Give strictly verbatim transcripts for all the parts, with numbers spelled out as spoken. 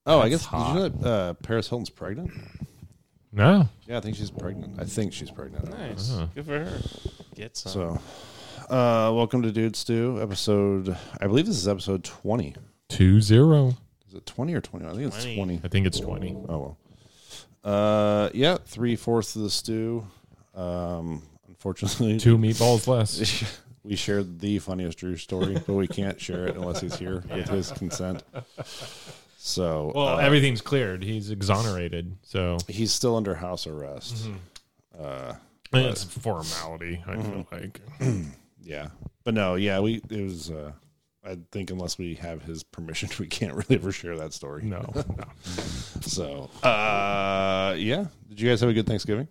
Oh, I guess, hot. Did you know that uh, Paris Hilton's pregnant? No. Yeah, I think she's pregnant. I think she's pregnant. Nice. Uh-huh. Good for her. Get some. So, uh, welcome to Dude Stew, episode, I believe this is episode twenty. Two zero. Is it twenty or twenty? I think it's twenty. twenty. I think it's twenty. Oh, well. Uh, yeah, three-fourths of the stew. Um, unfortunately. Two meatballs less. We shared the funniest Drew story, but we can't share it unless he's here with his consent. So, well, uh, everything's cleared. He's exonerated, so he's still under house arrest. Mm-hmm. Uh, and it's formality. I mm-hmm. feel like, yeah, but no, yeah, we it was. Uh, I think unless we have his permission, we can't really ever share that story. No. no. So, uh, yeah, did you guys have a good Thanksgiving?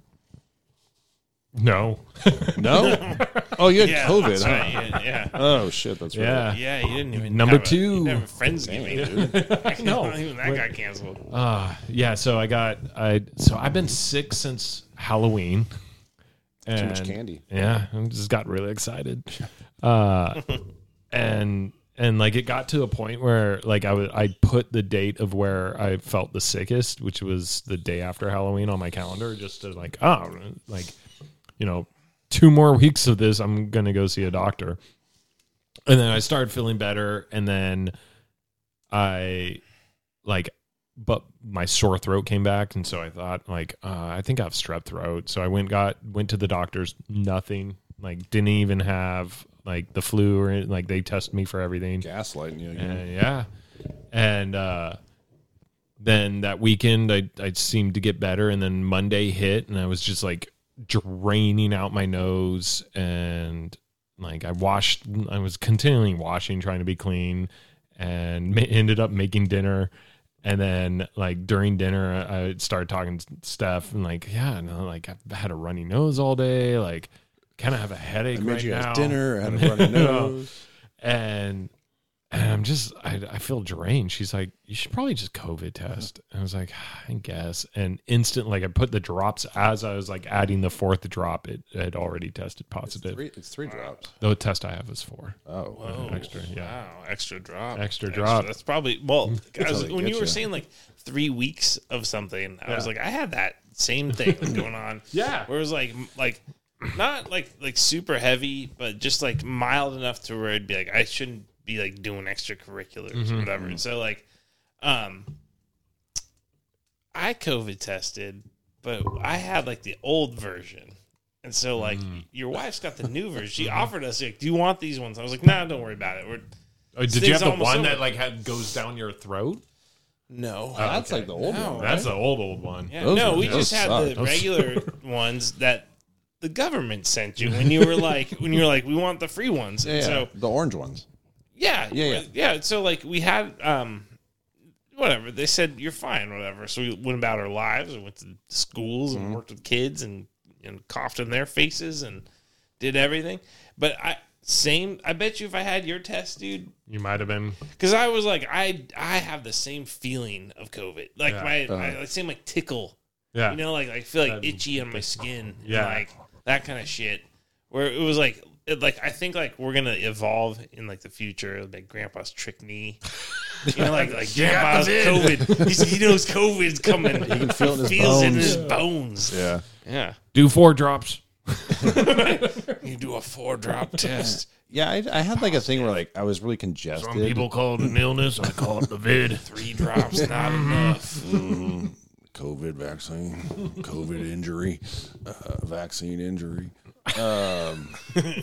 No. No? Oh, you had yeah, COVID, huh? Right. Yeah, yeah. Oh, shit, that's right. Yeah, yeah you didn't even Number have two. A, you didn't have a Friendsgiving, dude. No. Even that got canceled. Uh, yeah, so I got, I so I've been sick since Halloween. And, Too much candy. Yeah, I just got really excited. Uh, and... And like it got to a point where like I would I put the date of where I felt the sickest, which was the day after Halloween, on my calendar, just to like oh like you know two more weeks of this, I'm gonna go see a doctor. And then I started feeling better, and then I like but my sore throat came back, and so I thought like uh, I think I have strep throat. So I went got went to the doctors, nothing, like didn't even have like the flu or anything. Like they tested me for everything. Gaslighting you. And, yeah. And uh, then that weekend I, I seemed to get better. And then Monday hit and I was just like draining out my nose. And like I washed, I was continually washing, trying to be clean, and ma- ended up making dinner. And then like during dinner, I started talking to Steph and like, yeah, no, like I've had a runny nose all day. Like, kind of have a headache I made right you now. guys dinner, I had a runny nose. and and I'm just, I, I feel drained. She's like, you should probably just COVID test. And I was like, I guess. And instant, like I put the drops as I was like adding the fourth drop, it had already tested positive. It's three, it's three drops. The test I have is four. Oh, Whoa, extra, yeah. Wow, extra drop. Extra drop. That's probably, well, guys, when you were you. saying like three weeks of something, I Yeah. was like, I had that same thing going on. Yeah. Where it was like, like, not like like super heavy, but just like mild enough to where it'd be like I shouldn't be like doing extracurriculars mm-hmm. or whatever. And so like, um, I COVID tested, but I had like the old version, and so like mm. your wife's got the new version. She offered us like, "Do you want these ones?" I was like, "Nah, don't worry about it." We're oh, did you have the one over. that like had goes down your throat? No, oh, that's okay. like the old no, one. Right? That's the old old one. Yeah, no, were, we just had suck. the regular ones that the government sent you when you were like when you were like we want the free ones. Yeah, so the orange ones. Yeah, yeah, yeah, yeah. So like we had um, whatever they said you're fine, whatever. So we went about our lives and went to schools and mm-hmm. worked with kids and and coughed in their faces and did everything. But I same. I bet you if I had your test, dude, you might have been because I was like I I have the same feeling of COVID, like yeah. my, uh-huh. my same like tickle. Yeah, you know, like I feel like that, itchy on my skin. Yeah, and like that kind of shit. Where it was like. It, like I think like we're gonna evolve in like the future, like Grandpa's trick knee, you know, like like Grandpa's COVID. He's, he knows COVID's coming. He can feel it in his feels bones. it in his bones. Yeah, yeah. Do four drops. You do a four drop test. Yeah, I, I had like a thing where like I was really congested. Some people call it an illness. I call it the vid. Three drops not enough. Mm-hmm. COVID vaccine, COVID injury, uh, vaccine injury. Um,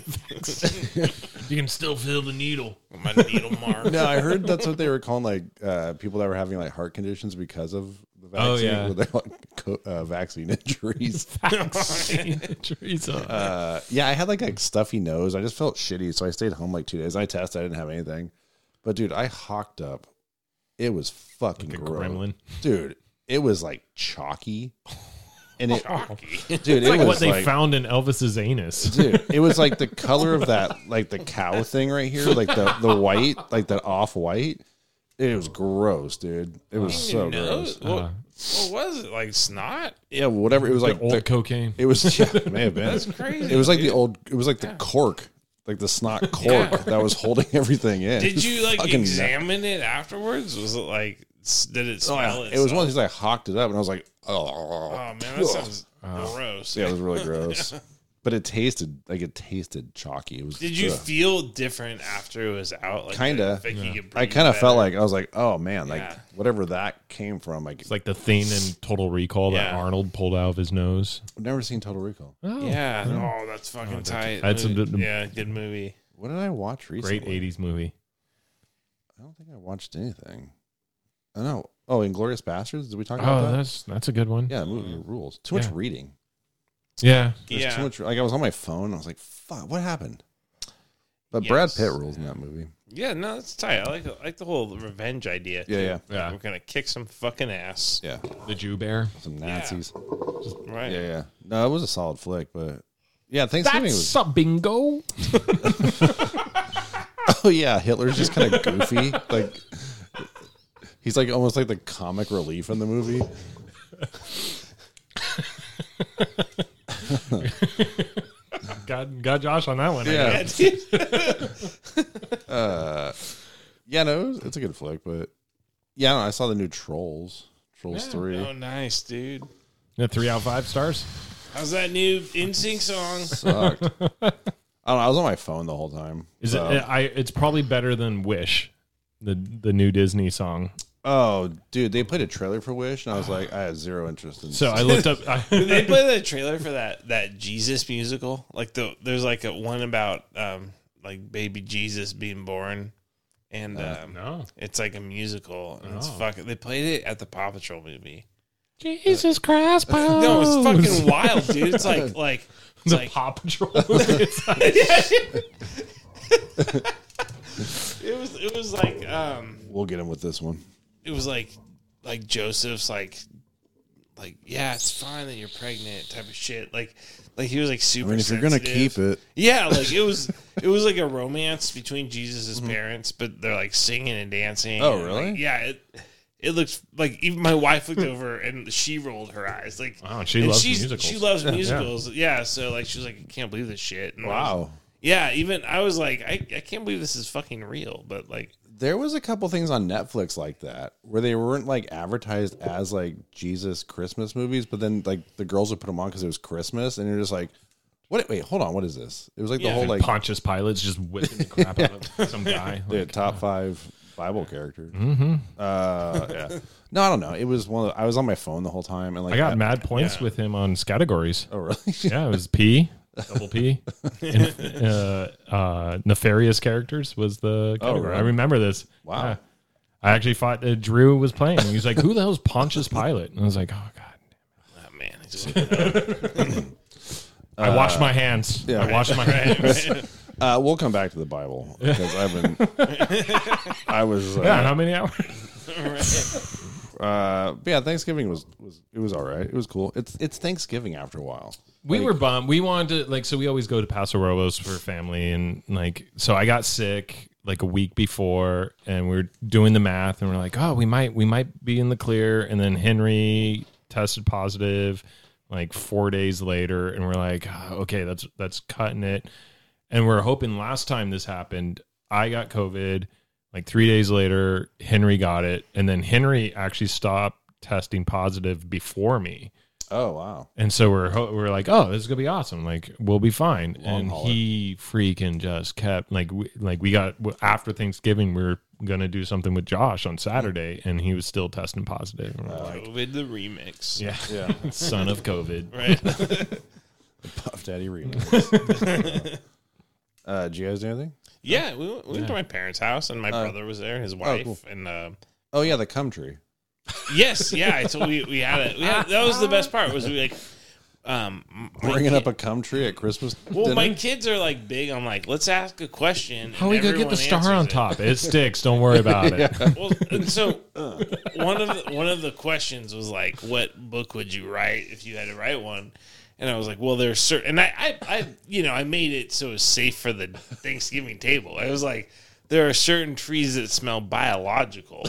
you can still feel the needle. My needle mark. No, I heard that's what they were calling like uh, people that were having like heart conditions because of the vaccine. Oh yeah, where they like co- uh, vaccine injuries. Vaccine injuries. Uh, yeah, I had like a stuffy nose. I just felt shitty, so I stayed home like two days. I tested, I didn't have anything, but dude, I hawked up. It was fucking like a gross, gremlin. Dude. It was like chalky. And it, Chalky. dude, it's it like was what they like, found in Elvis's anus. Dude, it was like the color of that, like the cow thing right here, like the, the white, like that off white. It was gross, dude. It was so gross. What, uh, what was it? Like snot? Yeah, whatever. It was like the old the, cocaine. It was, yeah, it may have been. That's crazy. It was like dude. the old, it was like the cork, like the snot cork Yeah. that was holding everything in. Did you like Fucking examine it afterwards? Was it like, Did it Oh, smell? yeah. It was one of these I hawked it up, and I was like, oh, Oh man, that sounds gross. yeah, it was really gross. But it tasted like it tasted chalky. It was. Did you ugh. feel different after it was out? Like, Kinda. like you Yeah. could I breathe kind of felt better? like I was like, oh man, like Yeah. whatever that came from. Like It's like the thing in Total Recall that Yeah. Arnold pulled out of his nose. I've never seen Total Recall. Oh, Yeah. Oh, that's fucking tight. That's a good- yeah, good movie. What did I watch recently? great eighties movie. I don't think I watched anything. I don't know. Oh, Inglourious Bastards. Did we talk about Oh, that? that's that's a good one. Yeah, the movie rules. Too much Yeah. reading. Yeah. There's Yeah. too much. Like I was on my phone. I was like, "Fuck, what happened?" But Brad Yes. Pitt rules in that movie. Yeah, no, that's tight. I like I like the whole revenge idea. Yeah, too. yeah. Yeah. We're gonna kick some fucking ass. Yeah, The Jew Bear. some Nazis. Right. Yeah, yeah. No, it was a solid flick, but yeah, Thanksgiving was. a bingo. Oh yeah, Hitler's just kind of goofy. Like he's like almost like the comic relief in the movie. Got got Josh on that one. I Yeah. guess. Yeah, dude. Uh, yeah, no, it was, it's a good flick, but yeah, no, I saw the new Trolls, Trolls Yeah. three. Oh, nice, dude. Yeah, three out of five stars. How's that new N Sync song? Sucked. I don't know. I was on my phone the whole time. Is so- it? I. It's probably better than Wish, the the new Disney song. Oh, dude, they played a trailer for Wish, and I was like, I had zero interest in. So I looked up. I, Did they play the trailer for that that Jesus musical? Like the there's like a one about um like baby Jesus being born, and um, no. it's like a musical, and it's Oh. fucking. They played it at the Paw Patrol movie. Jesus Christ, pose. No, it's fucking wild, dude. It's like like it's the like Paw Patrol. It's like- it was it was like um We'll get him with this one. it was like like Joseph's like like yeah, it's fine that you're pregnant type of shit. Like like he was like I super. mean, if you're gonna sensitive. keep it, Yeah, like it was it was like a romance between Jesus' Mm-hmm. parents, but they're like singing and dancing. Oh, and, really? like, yeah, it it looks like even my wife looked over and she rolled her eyes. Like Wow, she and loves she's, musicals. She loves musicals. Yeah, so like she was like, I can't believe this shit. And I was- wow. yeah, even I was like, I, I can't believe this is fucking real. But like, There was a couple things on Netflix like that where they weren't like advertised as like Jesus Christmas movies, but then like the girls would put them on because it was Christmas, and you're just like, what? Wait, hold on, what is this? It was like the Yeah. whole like Pontius Pilate's just whipping the crap out of some guy. the Like, top five Bible characters. Mm-hmm. Uh, yeah. No, I don't know. It was one. Of the, I was on my phone the whole time, and like I got mad points Yeah. with him on categories. Oh, really? Yeah, it was P, double P. And, uh, uh, nefarious characters was the category. really? I remember this. Wow. Yeah. I actually thought uh, Drew was playing. He was like, "Who the hell's Pontius Pilate?" And I was like, "Oh God." oh man, it's just- I washed my hands. yeah. I washed my hands. Uh, we'll come back to the Bible because I've been. I was. Uh, Yeah, and how many hours? uh, but yeah, Thanksgiving was was it was all right. It was cool. It's it's Thanksgiving after a while. We Like- were bummed. We wanted to like so we always go to Paso Robles for family and like so I got sick like a week before and we are doing the math and we're like, oh, we might we might be in the clear, and then Henry tested positive like four days later, and we're like, oh, okay, that's that's cutting it. And we're hoping last time this happened, I got COVID. Like three days later, Henry got it, and then Henry actually stopped testing positive before me. Oh wow. And so we're ho- we're like, oh, this is gonna be awesome. Like we'll be fine. Long and hauler. he freaking just kept like we, like we got after Thanksgiving, we are gonna do something with Josh on Saturday, and he was still testing positive. And we're like, COVID the remix. yeah, Yeah. son of COVID. Right. Puff Daddy remix. uh, did you guys do anything? yeah, we went, we went to my parents' house, and my brother was there, and his wife, cool. and uh, Oh yeah, the cum tree. yes, yeah. So we we had it. We had, that was the best part. Was we like, um, my Bringing kid- up a cum tree at Christmas. Well, dinner? my kids are like big. I'm like, let's ask a question. How and we gonna get everyone the star answers on it. top? It sticks. Don't worry about it. Well, and so one of the, one of the questions was like, "What book would you write if you had to write one?" And I was like, "Well, there's certain." And I, I, I, you know, I made it so it was safe for the Thanksgiving table. I was like, there are certain trees that smell biological.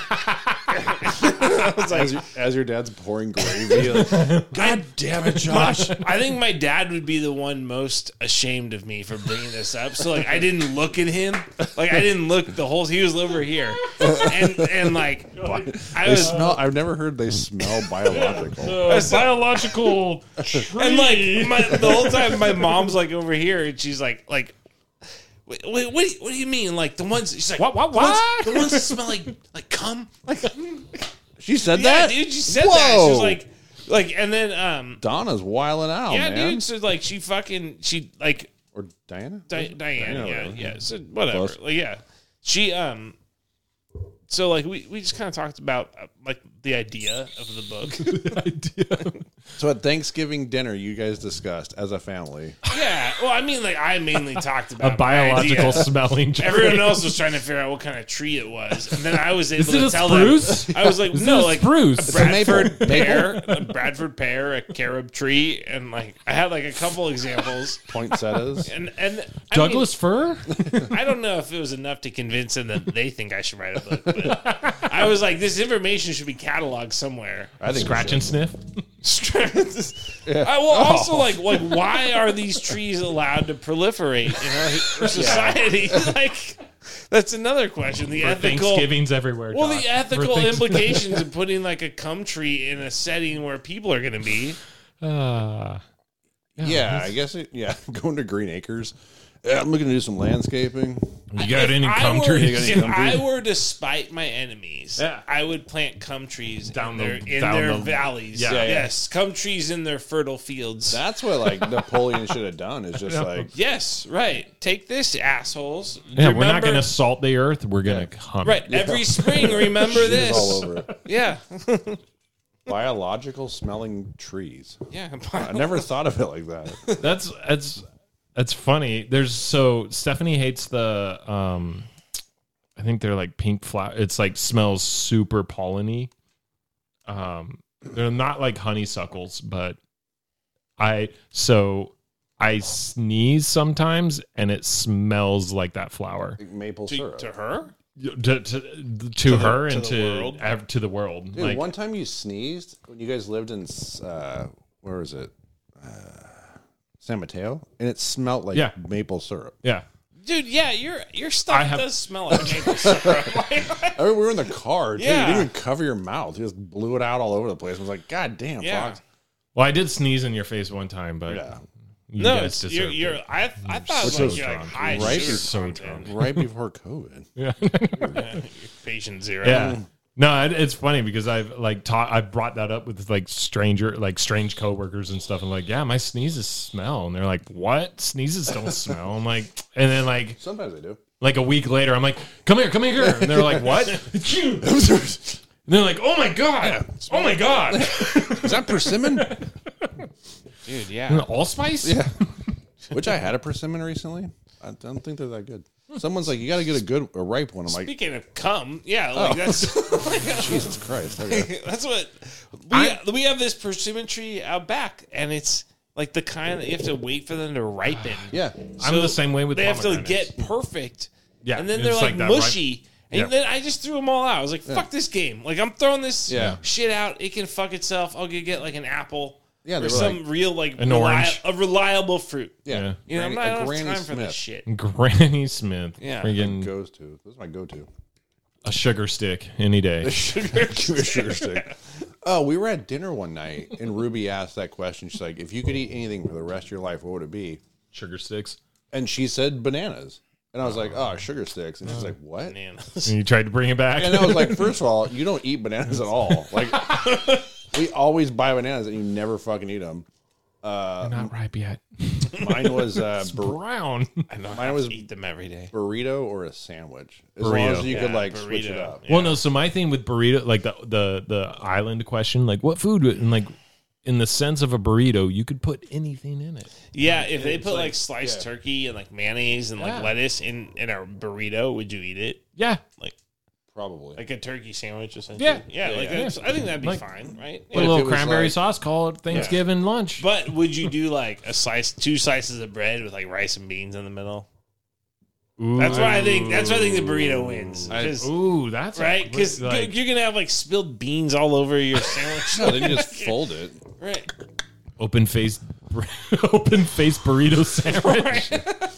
I was like, As, your, as your dad's pouring gravy, like, God damn it, Josh. I think my dad would be the one most ashamed of me for bringing this up. So like, I didn't look at him. Like I didn't look the whole. He was over here, and and like I They was. smell. I've never heard they smell biological. Uh, biological tree. And like my, the whole time, my mom's like over here, and she's like, like, wait, wait what, do you, what do you mean? Like the ones she's like, What, what, the ones- what? The ones that smell like like cum, like She said yeah, that, dude. She said Whoa. that. She was like, like, and then um, Donna's wilding out, yeah, man. dude. So like, she fucking she like Or Diana. Di- Diane, yeah, whatever. yeah, so whatever, Close. like, yeah. She um, so like we we just kind of talked about uh, like the idea of the book. idea. So at Thanksgiving dinner, you guys discussed as a family. Yeah, well, I mean, like I mainly talked about A biological my idea. smelling tree. Everyone else was trying to figure out what kind of tree it was, and then I was able Is it to a tell spruce? them. I was like, Is it no, a like spruce? a Bradford Maple. pear, a Bradford pear, a carob tree, and like I had like a couple examples, Poinsettias. and and I Douglas fir? mean, I don't know if it was enough to convince them that they think I should write a book, but I was like, this information should be cataloged somewhere. I think Scratch you and should. Sniff. I will also like like why are these trees allowed to proliferate in our, our society? Like that's another question. The For ethical Thanksgivings everywhere. well, Josh. the For ethical Thanks- implications of putting like a cum tree in a setting where people are going to be. Uh, Yeah, I guess it. Yeah, going to Green Acres. Yeah, I'm looking to do some landscaping. you got any I cum were, trees? if cum I trees? were to spite my enemies, Yeah. I would plant cum trees Down in their, the- in down their the- valleys. Yeah. Yeah, yeah. Yes, cum trees in their fertile fields. That's what like Napoleon should have done. Is just like Yes, right. Take this, assholes. Yeah, we're not Remember- going to salt the earth. We're going to hunt. Right, every spring, remember It's this. all over it. Yeah. Biological smelling trees. Yeah. I never thought of it like that. That's that's that's funny. There's so Stephanie hates the um I think they're like pink flower. It's like smells super polleny. Um they're not like honeysuckles, but I so I sneeze sometimes and it smells like that flower. Like maple to, syrup. to her? To, to, to, the- her to and the to world? ev- to the world. Dude, like one time you sneezed when you guys lived in uh, where was it? Uh, San Mateo, and it smelled like Yeah. maple syrup. yeah. Dude, yeah, your your I stuff have- does smell like maple syrup. I mean, we were in the car too. Yeah. You didn't even cover your mouth. You just blew it out all over the place. I was like, God damn, Yeah. Fox. Well, I did sneeze in your face one time, but Yeah. you No, guys it's, you're, deserved you're, it. I, I thought it was so like, you're like drunk. high Right? sugar You're so content. Right before COVID. Yeah. Yeah, you're patient zero. Yeah. No, it, it's funny because I've like taught, I brought that up with like stranger, like strange coworkers and stuff. I'm like, yeah, my sneezes smell, and they're like, what? Sneezes don't smell. I'm like, and then like, Sometimes I do. like a week later, I'm like, come here, come here, and they're like, what? And they're like, oh my god, oh my god, Is that persimmon? Dude, yeah. allspice? Yeah. Which I had a persimmon recently. I don't think they're that good. Someone's like, you got to get a good, a ripe one. I'm like, Speaking of cum, yeah, like that's Jesus Christ. Okay. that's what we we have this persimmon tree out back, and it's like the kind that you have to wait for them to ripen. Yeah. I'm the same way with They have to pomegranates. get perfect. Yeah, and then it's they're like, like that, right? mushy. And Yeah. then I just threw them all out. I was like, "Fuck this game! Like I'm throwing this Yeah. shit out. It can fuck itself. I'll go get like an apple, Yeah, they or were some like- real like An reli- orange. a reliable fruit. Yeah. Yeah. You know, I'm Granny- not, I a don't have Granny time for this Smith. shit. Granny Smith. Yeah. Friggin' Goes to. This is my go-to. a sugar stick any day. Sugar, sugar stick. Oh, we were at dinner one night, and Ruby asked that question. She's like, if you could eat anything for the rest of your life, what would it be? Sugar sticks. And she said bananas. And I was like, oh, sugar sticks. And she's like, what? Bananas. And you tried to bring it back. And I was like, first of all, you don't eat bananas at all. Like, we always buy bananas, and you never fucking eat them. Uh, Not ripe yet. mine was uh, bur- Brown. I know. I Mine have was- to eat them every day. burrito or a sandwich. As long Burrito. as you could, Yeah, like, switch it burrito. up. Yeah. Well, no. So my thing with burrito, like the the the island question, like what food, would- and like in the sense of a burrito, you could put anything in it. Yeah, if they It's put like, like- sliced yeah. turkey and like mayonnaise and like Yeah. lettuce in in a burrito, would you eat it? Yeah, Probably. Like a turkey sandwich, essentially. Yeah. yeah. Yeah, like yeah. That's, I think that'd be Like- fine, right? put a Yeah. little it was cranberry like- sauce. Call it Thanksgiving lunch. But would you do like a slice, two slices of bread with like rice and beans in the middle? Ooh. That's why I think. That's why I think the burrito wins. I- 'Cause- Ooh, that's a- right, because like, you're gonna have like spilled beans all over your sandwich. No, then you just fold it. Right. open face, open face burrito sandwich.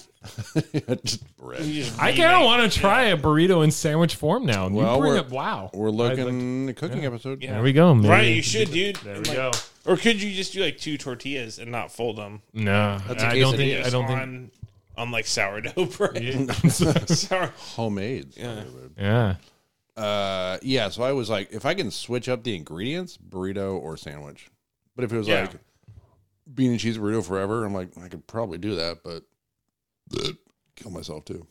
Just bread. You just I kind remake- of want to try a burrito in sandwich form now. You Well, bring we're- up, wow. We're I'd like- looking the cooking episode. Yeah. there we go. Maybe. Right, you should, dude. There And, we like- go. Or could you just do like two tortillas and not fold them? No, That's a I don't think. quesadilla. I don't think. on, on like sourdough bread. Yeah. Sour- Homemade. Yeah. yeah. Uh, yeah. So I was like, if I can switch up the ingredients, burrito or sandwich. But if it was Yeah. like bean and cheese burrito forever, I'm like, I could probably do that, but kill myself too.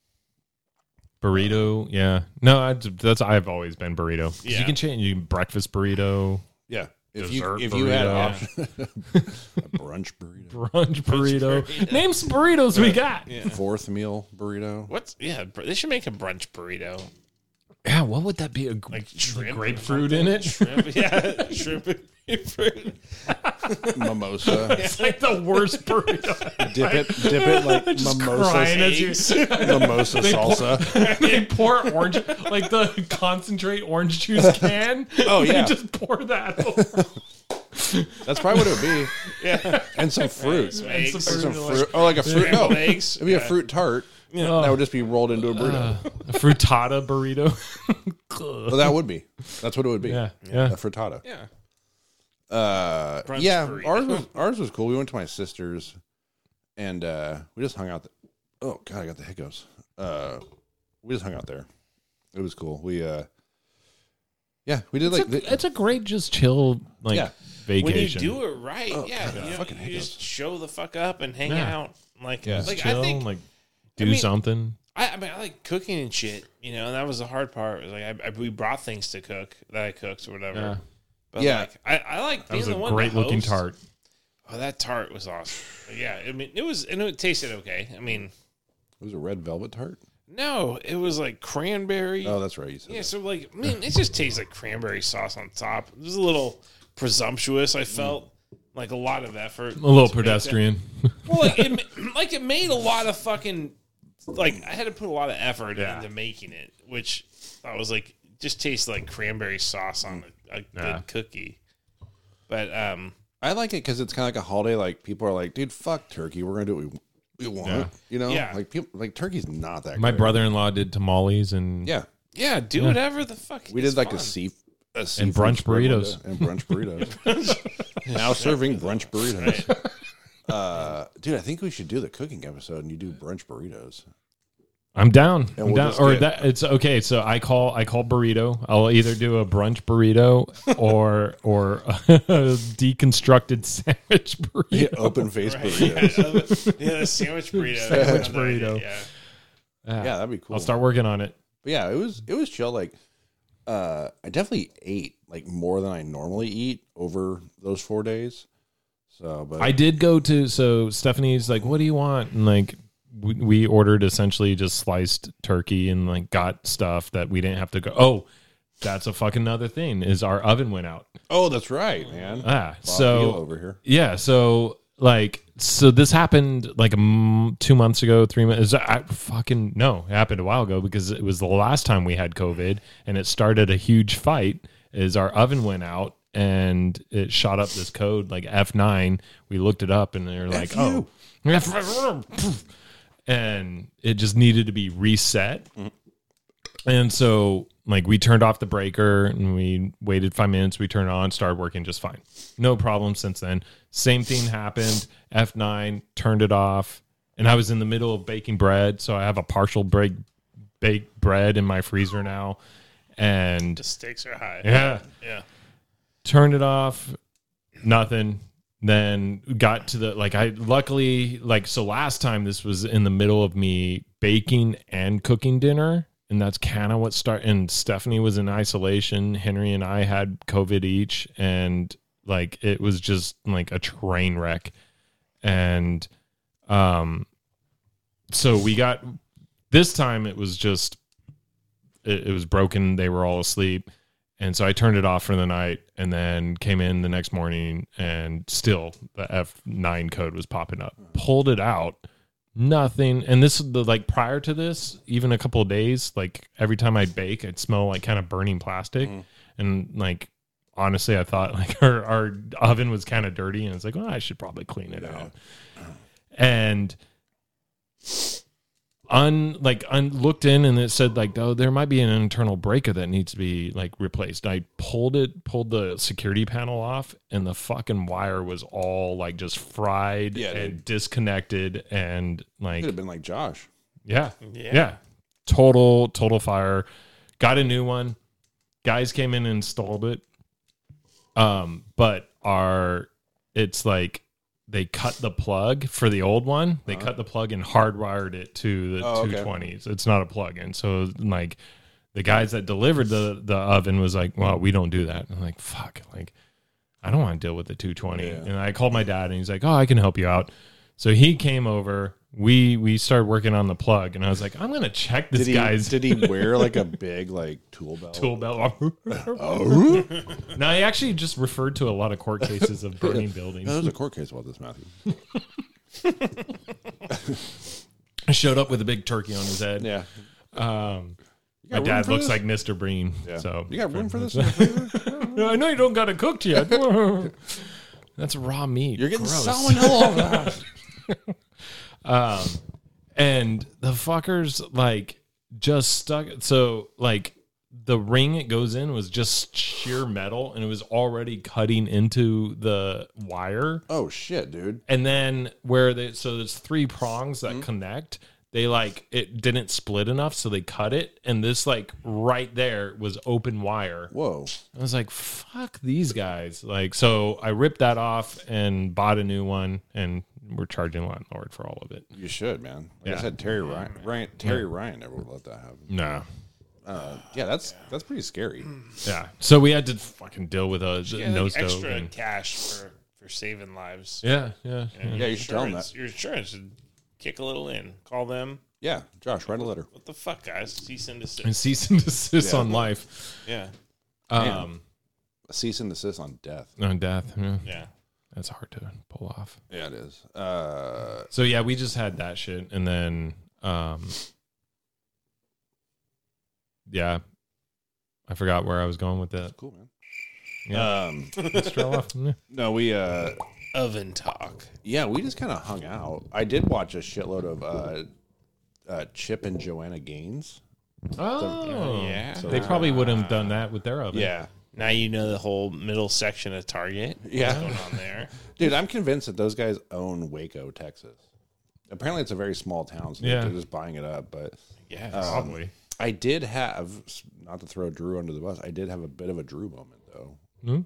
Burrito, yeah. No, I, that's I've always been burrito. 'Cause Yeah. You can change. You can breakfast burrito, Yeah. If Dessert you if you had burrito. option, a brunch burrito, brunch burrito. burrito. Name some burritos we got. Yeah. fourth meal burrito. What's yeah? br- They should make a brunch burrito. Yeah, what would that be? A gr- Like shrimp, or grapefruit something. in it? Shrimp, yeah, shrimp and grapefruit. Mimosa. It's like the worst burrito. dip it, dip it like Just mimosa, crying as you. mimosa salsa. They pour orange, like the concentrate orange juice can. Oh, They yeah. just pour that over. That's probably what it would be. Yeah, And some fruit. some And eggs, some Some fruit. fruit. Oh, like a fruit. No, scrambled it'd eggs. be a fruit tart. Oh. That would just be rolled into a burrito. A frittata burrito. Well, that would be. That's what it would be. yeah, A yeah. frittata. Yeah, Uh, Brunch yeah, burrito. ours was ours was cool. We went to my sister's, and uh, we just hung out. th- oh God, I got the hiccups. Uh, we just hung out there. It was cool. We uh, yeah, we did like It's a, the- it's a great, just chill like Yeah. vacation. when you do it right, Oh, yeah, God, you, know, fucking you just hiccups. show the fuck up and hang Yeah. out. Like, Yeah. Just like chill, I think, like do mean- something. I, I mean, I like cooking and shit. You know, and that was the hard part. Was like I, I, we brought things to cook that I cooked or whatever. Yeah. But Yeah. like I, I like That being was the a one to great looking host. tart. Oh, that tart was awesome. Yeah, I mean, it was, and it tasted okay. I mean, it was a red velvet tart. no, it was like cranberry. Oh, that's right. You said Yeah, that. so like, I mean, it just tastes like cranberry sauce on top. It was a little presumptuous. I felt like a lot of effort. A little to make that. pedestrian. Well, like it, like it made a lot of fucking, like I had to put a lot of effort Yeah. into making it, which I was like, just tastes like cranberry sauce on a, a Yeah. good cookie. But um, I like it because it's kind of like a holiday. Like people are like, dude, fuck turkey. We're gonna do what we, we want. Yeah. You know, Yeah. like people like turkey's not that. My great. brother-in-law did tamales and Yeah, yeah, do whatever the fuck. we is did like fun. a sea a And seafood brunch spread one burritos. day. and brunch burritos. Now serving brunch burritos. Uh, dude, I think we should do the cooking episode and you do brunch burritos. I'm down. And I'm we'll down. just Or get- that it's okay. So I call I call burrito. I'll either do a brunch burrito or or a deconstructed sandwich burrito. Yeah, open face Right. burritos. Yeah, yeah, the sandwich burrito. Sandwich Another idea, burrito. Yeah. Yeah. Yeah, that'd be cool. I'll start working on it. But yeah, it was it was chill. Like, uh, I definitely ate like more than I normally eat over those four days. So, but I did go to so Stephanie's like, what do you want? And like we, we ordered essentially just sliced turkey and like got stuff that we didn't have to go. Oh, that's a fucking another thing is our oven went out. oh, that's right, man. Ah, Bob so Beal over here. yeah, so like, so this happened like a m- two months ago, three months. I fucking no, it happened a while ago because it was the last time we had COVID, and it started a huge fight. Is our oven went out and it shot up this code like F nine. We looked it up and they're like, oh, and it just needed to be reset. And so, like, we turned off the breaker and we waited five minutes. We turned it on, started working just fine. No problem since then. Same thing happened. F nine, turned it off. And I was in the middle of baking bread. So I have a partial break, baked bread in my freezer now. And The stakes are high. yeah, Yeah. turned it off. Nothing. Then got to the, like, I luckily, like, so last time this was in the middle of me baking and cooking dinner. And that's kind of what started. And Stephanie was in isolation. Henry and I had COVID each. And like, it was just like a train wreck. And um, so we got, this time it was just, it, it was broken. They were all asleep. And so I turned it off for the night and then came in the next morning and still the F nine code was popping up. Pulled it out. nothing. And this the like prior to this, even a couple of days, like every time I bake, I'd smell like kind of burning plastic. Mm. And like honestly, I thought like our, our oven was kind of dirty, and it's like, well, I should probably clean it yeah. out. And un like un looked in, and it said like, oh, there might be an internal breaker that needs to be like replaced. I pulled it, pulled the security panel off, and the fucking wire was all like just fried yeah, and dude. disconnected, and like could have been like Josh. Yeah, yeah, yeah, total total fire. Got a new one. Guys came in and installed it. Um, but our it's like. They cut the plug for the old one. They uh-huh. cut the plug and hardwired it to the oh, two twenties. Okay. It's not a plug-in. So like the guys that delivered the, the oven was like, well, we don't do that. I'm like, fuck, like I don't want to deal with the two twenty. Yeah. And I called my dad, and he's like, oh, I can help you out. So he came over. We we started working on the plug, and I was like, I'm gonna check this did he, guy's. Did he wear like a big like tool belt? Tool belt. Oh. No, he actually just referred to a lot of court cases of burning buildings. No, there's a court case about this, Matthew. I showed up with a big turkey on his head. Yeah. Um, my dad looks this? like Mister Breen. Yeah. So you got room for this? I know you don't got it cooked yet. That's raw meat. You're getting Gross. salmonella. Um, and the fuckers like just stuck. So like the ring it goes in was just sheer metal, and it was already cutting into the wire. Oh shit, dude. And then where they, so there's three prongs that mm-hmm. connect. They like, it didn't split enough. So they cut it. And this like right there was open wire. Whoa. I was like, fuck these guys. Like, so I ripped that off and bought a new one, and we're charging landlord for all of it. You should, man. Like yeah. I said, Terry Ryan, Ryan Terry yeah. Ryan never would let that happen. No. Uh, yeah, that's that's pretty scary. Yeah. So we had to fucking deal with a yeah, no like stove. Extra and, cash for, for saving lives. Yeah, yeah. Yeah, yeah. yeah you should tell them that. Your insurance should kick a little in. Call them. Yeah, Josh, write a letter. What the fuck, guys? Cease and desist. And cease and desist yeah. on life. Yeah. Um, a cease and desist on death. On death. Yeah. Yeah. That's hard to pull off. Yeah, it is. Uh, so yeah, we just had that shit, and then um, yeah, I forgot where I was going with that. That's cool, man. Yeah. Um, Let's trail off. Yeah. No, we uh, oven talk. Yeah, we just kind of hung out. I did watch a shitload of uh, uh, Chip and Joanna Gaines. Oh, so, yeah. So they probably would have done that with their oven. Yeah. Now you know the whole middle section of Target. Yeah. What's going on there? Dude, I'm convinced that those guys own Waco, Texas. Apparently it's a very small town, so yeah. they're just buying it up. But yeah, um, probably. I did have, not to throw Drew under the bus, I did have a bit of a Drew moment, though. Hmm?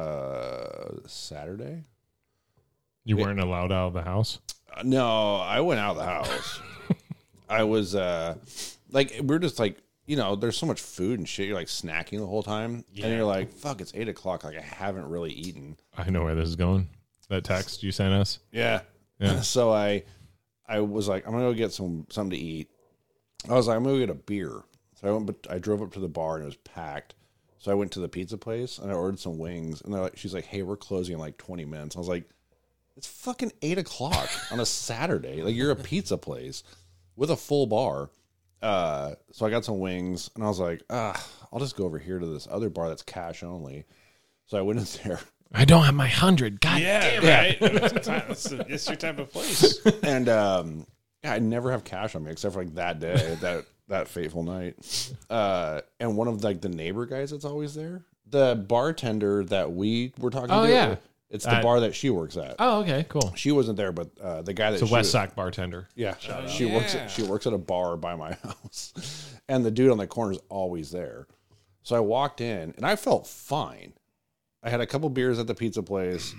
Uh, Saturday? You weren't it, allowed out of the house? Uh, no, I went out of the house. I was, uh, like, we're just like, you know, there's so much food and shit. You're like snacking the whole time. Yeah. And you're like, fuck, it's eight o'clock. Like, I haven't really eaten. I know where this is going. That text you sent us. Yeah. Yeah. So I I was like, I'm going to go get some something to eat. I was like, I'm going to go get a beer. So I went, but I drove up to the bar and it was packed. So I went to the pizza place and I ordered some wings. And they're like, she's like, hey, we're closing in like twenty minutes. I was like, it's fucking eight o'clock on a Saturday. Like, you're a pizza place with a full bar. Uh, so I got some wings, and I was like, ah, I'll just go over here to this other bar that's cash only. So I went in there. I don't have my hundred. God yeah, damn right. It's, it's your type of place. And um, yeah, I never have cash on me except for like that day, that that fateful night. Uh, and one of like the neighbor guys that's always there, the bartender that we were talking oh, to. Yeah. It's the uh, bar that she works at. Oh, okay, cool. She wasn't there, but uh, the guy that it's a West was, Sac bartender. Yeah, oh, she yeah. works. At, she works at a bar by my house, and the dude on the corner is always there. So I walked in, and I felt fine. I had a couple beers at the pizza place.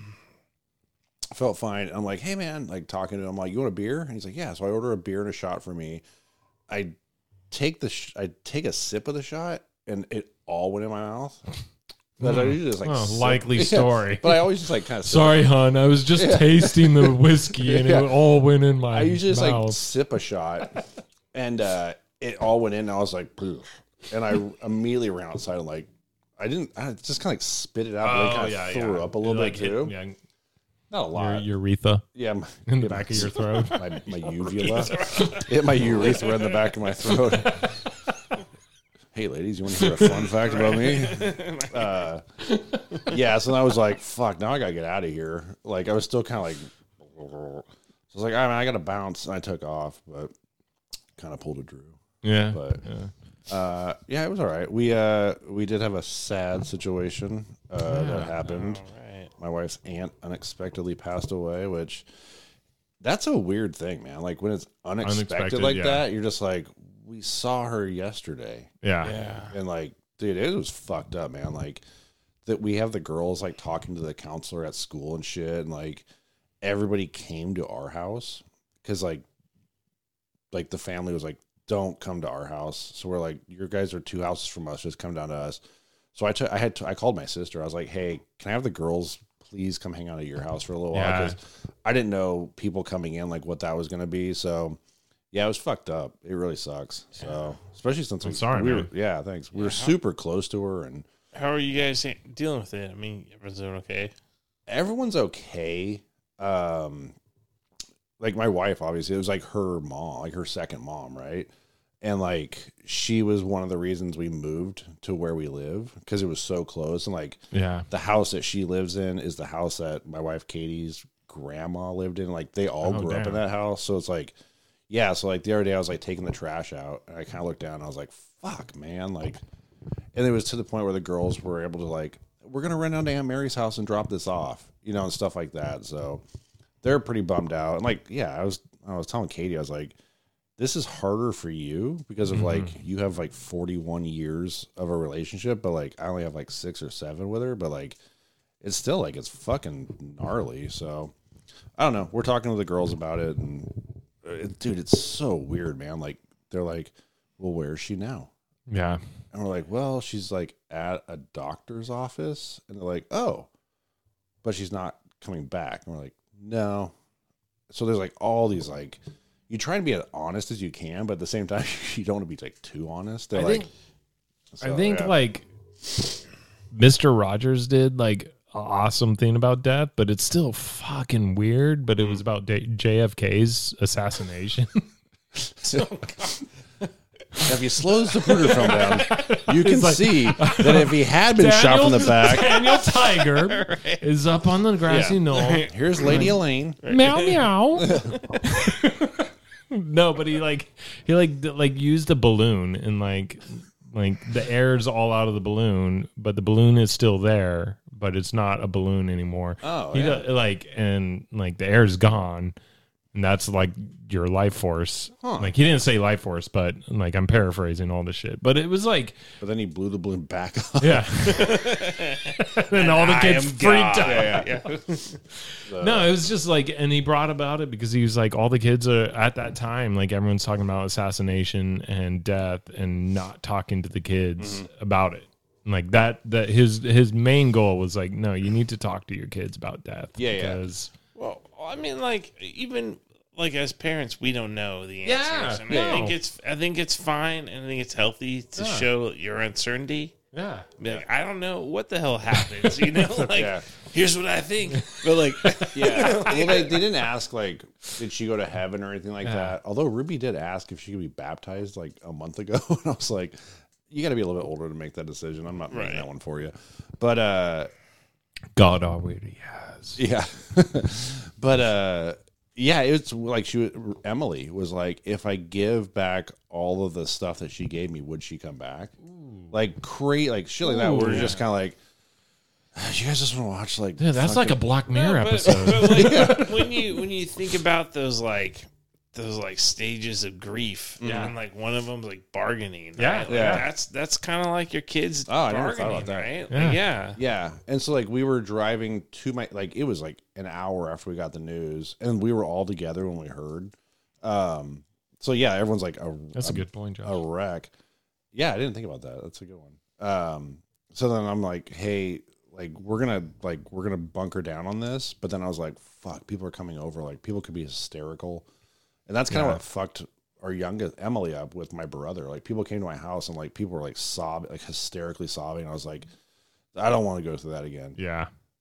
I felt fine. I'm like, hey man, like talking to him, I'm like, you want a beer? And he's like, yeah. So I order a beer and a shot for me. I take the, sh- I take a sip of the shot, and it all went in my mouth. But I usually just like oh, likely story. Yeah, but I always just like kind of sorry, hon. I was just yeah. tasting the whiskey and yeah. it all went in my. I usually just mouth. like sip a shot, and uh, it all went in. And I was like, Poof. And I immediately ran outside and like, I didn't. I just kind of like spit it out, oh, and kind of yeah, threw yeah. up a little like bit too. Hit, yeah. Not a lot. Your urethra Yeah, my, in the back of your throat. my, my uvula. Hit my urethra in the back of my throat. Hey, ladies, you want to hear a fun fact about me? Uh, yeah, so then I was like, fuck, now I got to get out of here. Like, I was still kind of like, so I was like, all right, I got to bounce. And I took off, but kind of pulled a Drew. Yeah. But, yeah. uh, yeah, it was all right. We, uh, we did have a sad situation uh, Yeah. that happened. All right. My wife's aunt unexpectedly passed away, which that's a weird thing, man. Like when it's unexpected, Unexpected, like yeah. that, you're just like, we saw her yesterday. Yeah. Yeah. And like, dude, it was fucked up, man. Like that we have the girls like talking to the counselor at school and shit. And like everybody came to our house because like, like the family was like, don't come to our house. So we're like, your guys are two houses from us. Just come down to us. So I took, I had, to, I called my sister. I was like, hey, can I have the girls please come hang out at your house for a little Yeah. while? Because I didn't know people coming in, like what that was going to be. So yeah, it was fucked up. It really sucks. So especially since I'm we, sorry, we were, man. yeah, thanks. We Yeah, were how- super close to her and How are you guys dealing with it? I mean, everyone's doing okay. everyone's okay. Um, like my wife, obviously, it was like her mom, like her second mom, right? And like she was one of the reasons we moved to where we live because it was so close. And like Yeah. the house that she lives in is the house that my wife Katie's grandma lived in. Like they all Oh, grew up in damn. that house. So it's like, yeah. So like the other day I was like taking the trash out and I kind of looked down and I was like, fuck, man. Like, and it was to the point where the girls were able to like, we're going to run down to Aunt Mary's house and drop this off, you know, and stuff like that. So they're pretty bummed out. And like, yeah, I was, I was telling Katie, I was like, this is harder for you because of like, you have like forty-one years of a relationship, but like, I only have like six or seven with her, but like, it's still like, it's fucking gnarly. So I don't know. We're talking to the girls about it and it, dude, it's so weird, man. Like they're like, well, where is she now? Yeah. And we're like, well, she's like at a doctor's office. And they're like, oh, but she's not coming back. And we're like, no. So there's like all these like, you try and be as honest as you can, but at the same time, you don't want to be like too honest. They're I like, think, so, I think yeah. like Mister Rogers did like an awesome thing about death, but it's still fucking weird. But it was about D- J F K's assassination. if you slow the Zapruder film down, you can like- see that if he had been shot from the back, Daniel Tiger is up on the grassy Yeah. knoll. here's Lady Elaine. Meow meow. No, but he like he like d- like used a balloon and like like the air's all out of the balloon, but the balloon is still there, but it's not a balloon anymore. Oh, he yeah. do- like and like the air's gone, and that's like your life force. Huh. Like he didn't say life force, but like I'm paraphrasing all this shit. But it was like But then he blew the balloon back up. yeah, and all the I kids am freaked God. out. Yeah, yeah. No, it was just like, and he brought about it because he was like, all the kids are at that time, like everyone's talking about assassination and death and not talking to the kids Mm-hmm. about it. And like that, that his his main goal was like, no, you need to talk to your kids about death. Yeah, yeah. because Well, I mean, like even like as parents, we don't know the Yeah, answers, and no. I think it's I think it's fine, and I think it's healthy to Yeah. show your uncertainty. yeah, Be like, I don't know what the hell happens, you know? Like, Yeah. here's what I think, but like, Yeah. Well, they, they didn't ask, like, did she go to heaven or anything like Yeah. that. Although Ruby did ask if she could be baptized like a month ago. And I was like, you got to be a little bit older to make that decision. I'm not making Right. that one for you. But, uh, God already has. yeah. but, uh, yeah, it's like she, Emily was like, if I give back all of the stuff that she gave me, would she come back? Like, crazy, like shit like that. We're Ooh. just kind of like, you guys just want to watch like, Yeah, that's like a fucking- Black Mirror No, but, episode. but like when you when you think about those like those like stages of grief, Yeah. and like one of them's like bargaining, Yeah, right? Like, yeah. that's that's kind of like your kids Oh, I bargaining, never thought about that. right? Yeah. Like, yeah. Yeah. And so like we were driving to my like it was like an hour after we got the news and we were all together when we heard. Um so yeah, everyone's like a That's a good point, a Josh. wreck. Yeah, I didn't think about that. That's a good one. Um so then I'm like, hey, like we're gonna like we're gonna bunker down on this, but then I was like, fuck, people are coming over, like people could be hysterical. And that's kind of Yeah. what fucked our youngest Emily up with my brother. Like people came to my house and like people were like sobbing, like hysterically sobbing. I was like, I don't want to go through that again. Yeah,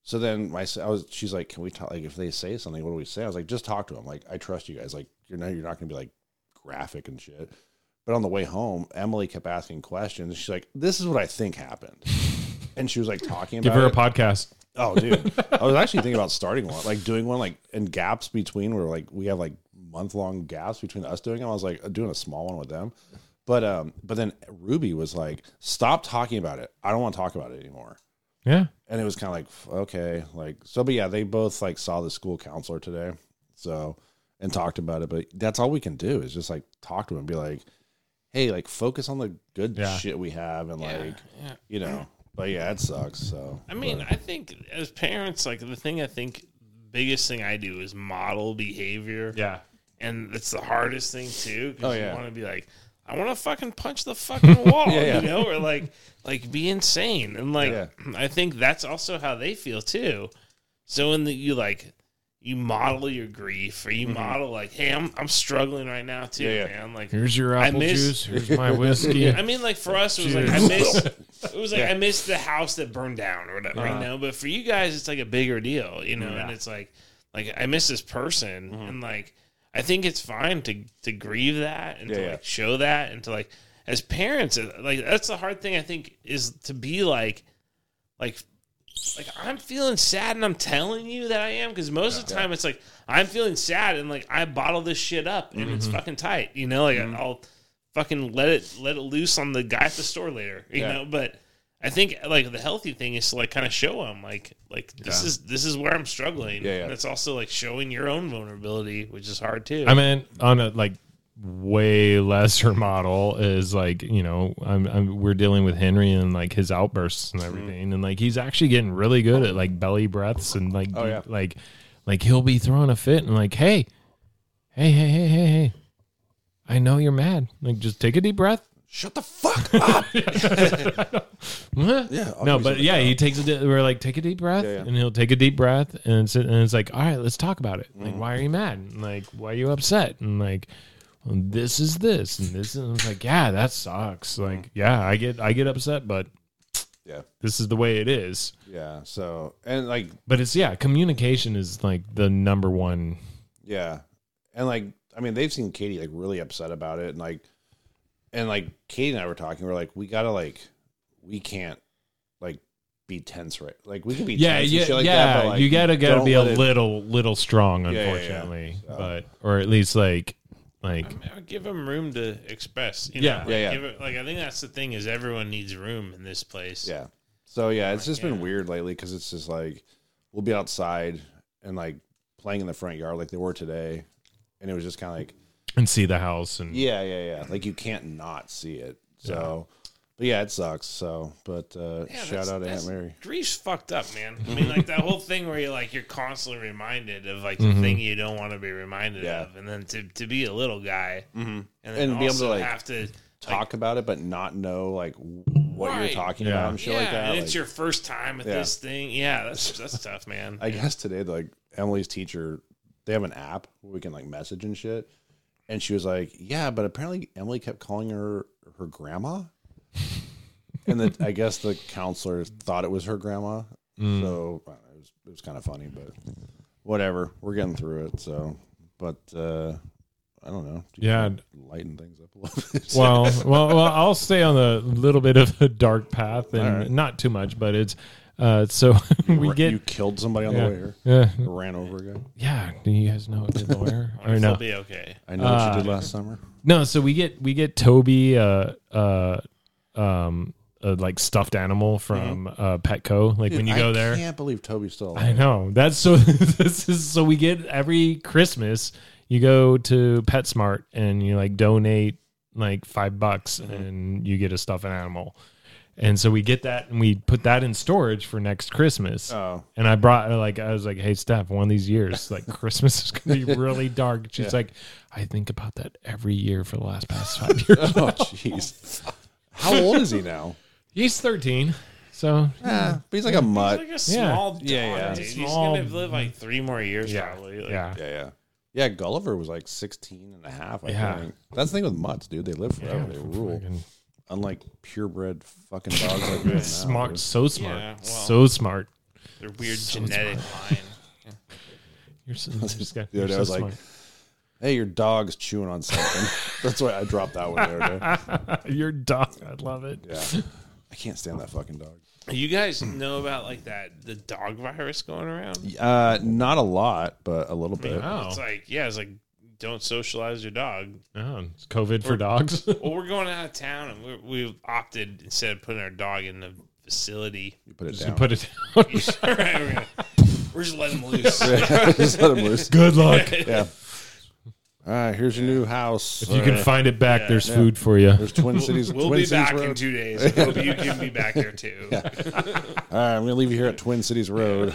So then my I was she's like, can we talk? Like if they say something, what do we say? I was like, just talk to them. Like I trust you guys. Like you're not you're not gonna be like graphic and shit. But on the way home, Emily kept asking questions. She's like, this is what I think happened. And she was like talking about Give her it. a podcast. Oh, dude. I was actually thinking about starting one, like doing one like in gaps between where like we have like month long gaps between us doing them. I was like doing a small one with them. But um, but then Ruby was like, stop talking about it. I don't want to talk about it anymore. Yeah. And it was kind of like, okay, like, so, but yeah, they both like saw the school counselor today. So, and talked about it. But that's all we can do is just like talk to them and be like, hey, like focus on the good Yeah. shit we have. And Yeah, like, yeah. you know, but yeah, it sucks. So, I mean, but- I think as parents, like the thing I think biggest thing I do is model behavior. Yeah. And it's the hardest thing too. Because Oh, you yeah. want to be like, I want to fucking punch the fucking wall, Yeah, yeah. you know, or like, like be insane. And like, Yeah. I think that's also how they feel too. So when the, you like, you model your grief, or you model like, hey, I'm I'm struggling right now too, Yeah, yeah. man. Like, Here's your I apple miss- juice. Here's my whiskey. I mean, like for us, it was like I Cheers. miss. It was like Yeah. I missed the house that burned down or whatever, Uh-huh. you know. But for you guys, it's like a bigger deal, you know. Yeah. And it's like, like I miss this person, Mm-hmm. and like I think it's fine to to grieve that and Yeah, to yeah. like show that and to like as parents, like that's the hard thing I think is to be like, like. Like I'm feeling sad and I'm telling you that I am because most of the time it's like I'm feeling sad and like I bottle this shit up and it's fucking tight, you know. Like I'll fucking let it let it loose on the guy at the store later, you Yeah. know. But I think like the healthy thing is to like kind of show them like like this Yeah. is this is where I'm struggling. Yeah, yeah. And it's also like showing your own vulnerability, which is hard too. I mean, on a like way lesser model is like, you know, I'm, I'm we're dealing with Henry and like his outbursts and everything, and like he's actually getting really good at like belly breaths and like Oh, yeah. like like he'll be throwing a fit and like, hey, hey, hey, hey, hey, hey, I know you're mad. Like, just take a deep breath. shut the fuck up. Huh? Yeah. I'll No, give you but something yeah, to he go. takes a. di- We're like, take a deep breath, Yeah, yeah. and he'll take a deep breath, and it's and it's like, all right, let's talk about it. Mm-hmm. Like, why are you mad? And like, why are you upset? And like, well, this is this, and this, and it's like, yeah, that sucks. Like, yeah, I get I get upset, but Yeah. this is the way it is. Yeah. So, and like, But it's yeah, communication is like the number one. yeah. And like, I mean, they've seen Katie like really upset about it. And like, and like Katie and I were talking, we're like, we gotta like, we can't like be tense, right? Like we can be Yeah, tense and yeah, shit like yeah. that, but like, you gotta gotta don't be a let it- little little strong, yeah, yeah. unfortunately, So- but or at least like like I mean, I give them room to express. You Yeah. know? Like, Yeah, yeah. give it, like I think that's the thing is everyone needs room in this place. Yeah. So yeah, it's just been Yeah. weird lately because it's just like we'll be outside and like playing in the front yard like they were today, and it was just kind of like and see the house and yeah, yeah, yeah, like you can't not see it. So, but yeah, it sucks. So, but uh, Yeah, shout that's- out to that's- Aunt Mary. Grief's fucked up, man. I mean, like that whole thing where you're like you're constantly reminded of like the Mhm. thing you don't want to be reminded Yeah. of, and then to, to be a little guy Mm-hmm. and then And be able also to, like, have to Talk about it, but not know like what Right. you're talking Yeah. about and shit yeah, like that. and Like, it's your first time with Yeah. this thing. Yeah, that's that's tough, man. I guess today, like Emily's teacher, they have an app where we can like message and shit. And she was like, "Yeah, but apparently Emily kept calling her her grandma." And the, I guess the counselor thought it was her grandma. Mm. So I don't know, it was it was kind of funny, but whatever. We're getting through it. So, but uh, I don't know. Do you Yeah. wanna lighten things up a little bit. well, well, well, I'll stay on a little bit of a dark path, and All right. not too much, but it's uh, so we Ra- get you killed somebody on yeah, the way here. yeah, Or ran over a guy. yeah. Do you guys know the lawyer or It'll no? be okay. I know what Uh, you did last summer. No, so we get we get Toby, uh, uh, um, a, like stuffed animal from uh, Petco. Like when you Dude, go I there, can't believe Toby's still alive. I know. That's so. This is so we get every Christmas. You go to PetSmart and you like donate like five bucks Mm-hmm. and you get a stuffed animal. And so we get that and we put that in storage for next Christmas. Oh, And I brought like I was like, hey Steph, one of these years, like Christmas is gonna be really dark. She's Yeah. like, I think about that every year for the last past five years. oh, jeez. How old is he now? He's thirteen, so Yeah, but he's like a He's mutt. like a small dog, Yeah, yeah. dude. He's Small- gonna live like three more years yeah, probably. Like, yeah. Yeah, yeah. Yeah, Gulliver was like sixteen and a half, I Yeah. think. That's the thing with mutts, dude. They live forever. Yeah, they rule. fucking Unlike purebred fucking dogs like we have now, smart, dude. so smart, Yeah, well- so smart. their weird So genetic line. You're so, just got, The other you're day I so was like, smart. Hey, your dog's chewing on something. That's why I dropped that one the other day. Your dog. I love it. Yeah. I can't stand that fucking dog. You guys know about like that the dog virus going around? Uh, not a lot, but a little bit. Oh. It's like yeah, it's like don't socialize your dog. Oh, it's COVID for dogs. Well, we're going out of town, and we're, we've opted instead of putting our dog in the facility. You put it Just down. put it down. Right, we're, gonna, we're just letting him loose. Just let him loose. Good luck. Yeah. All right, here's your new house. If you can find it back, Yeah. there's Yeah. food for you. There's Twin Cities. We'll Twin be Cities back Road. in two days. I hope you can be back there too. All right, I'm gonna leave you here at Twin Cities Road.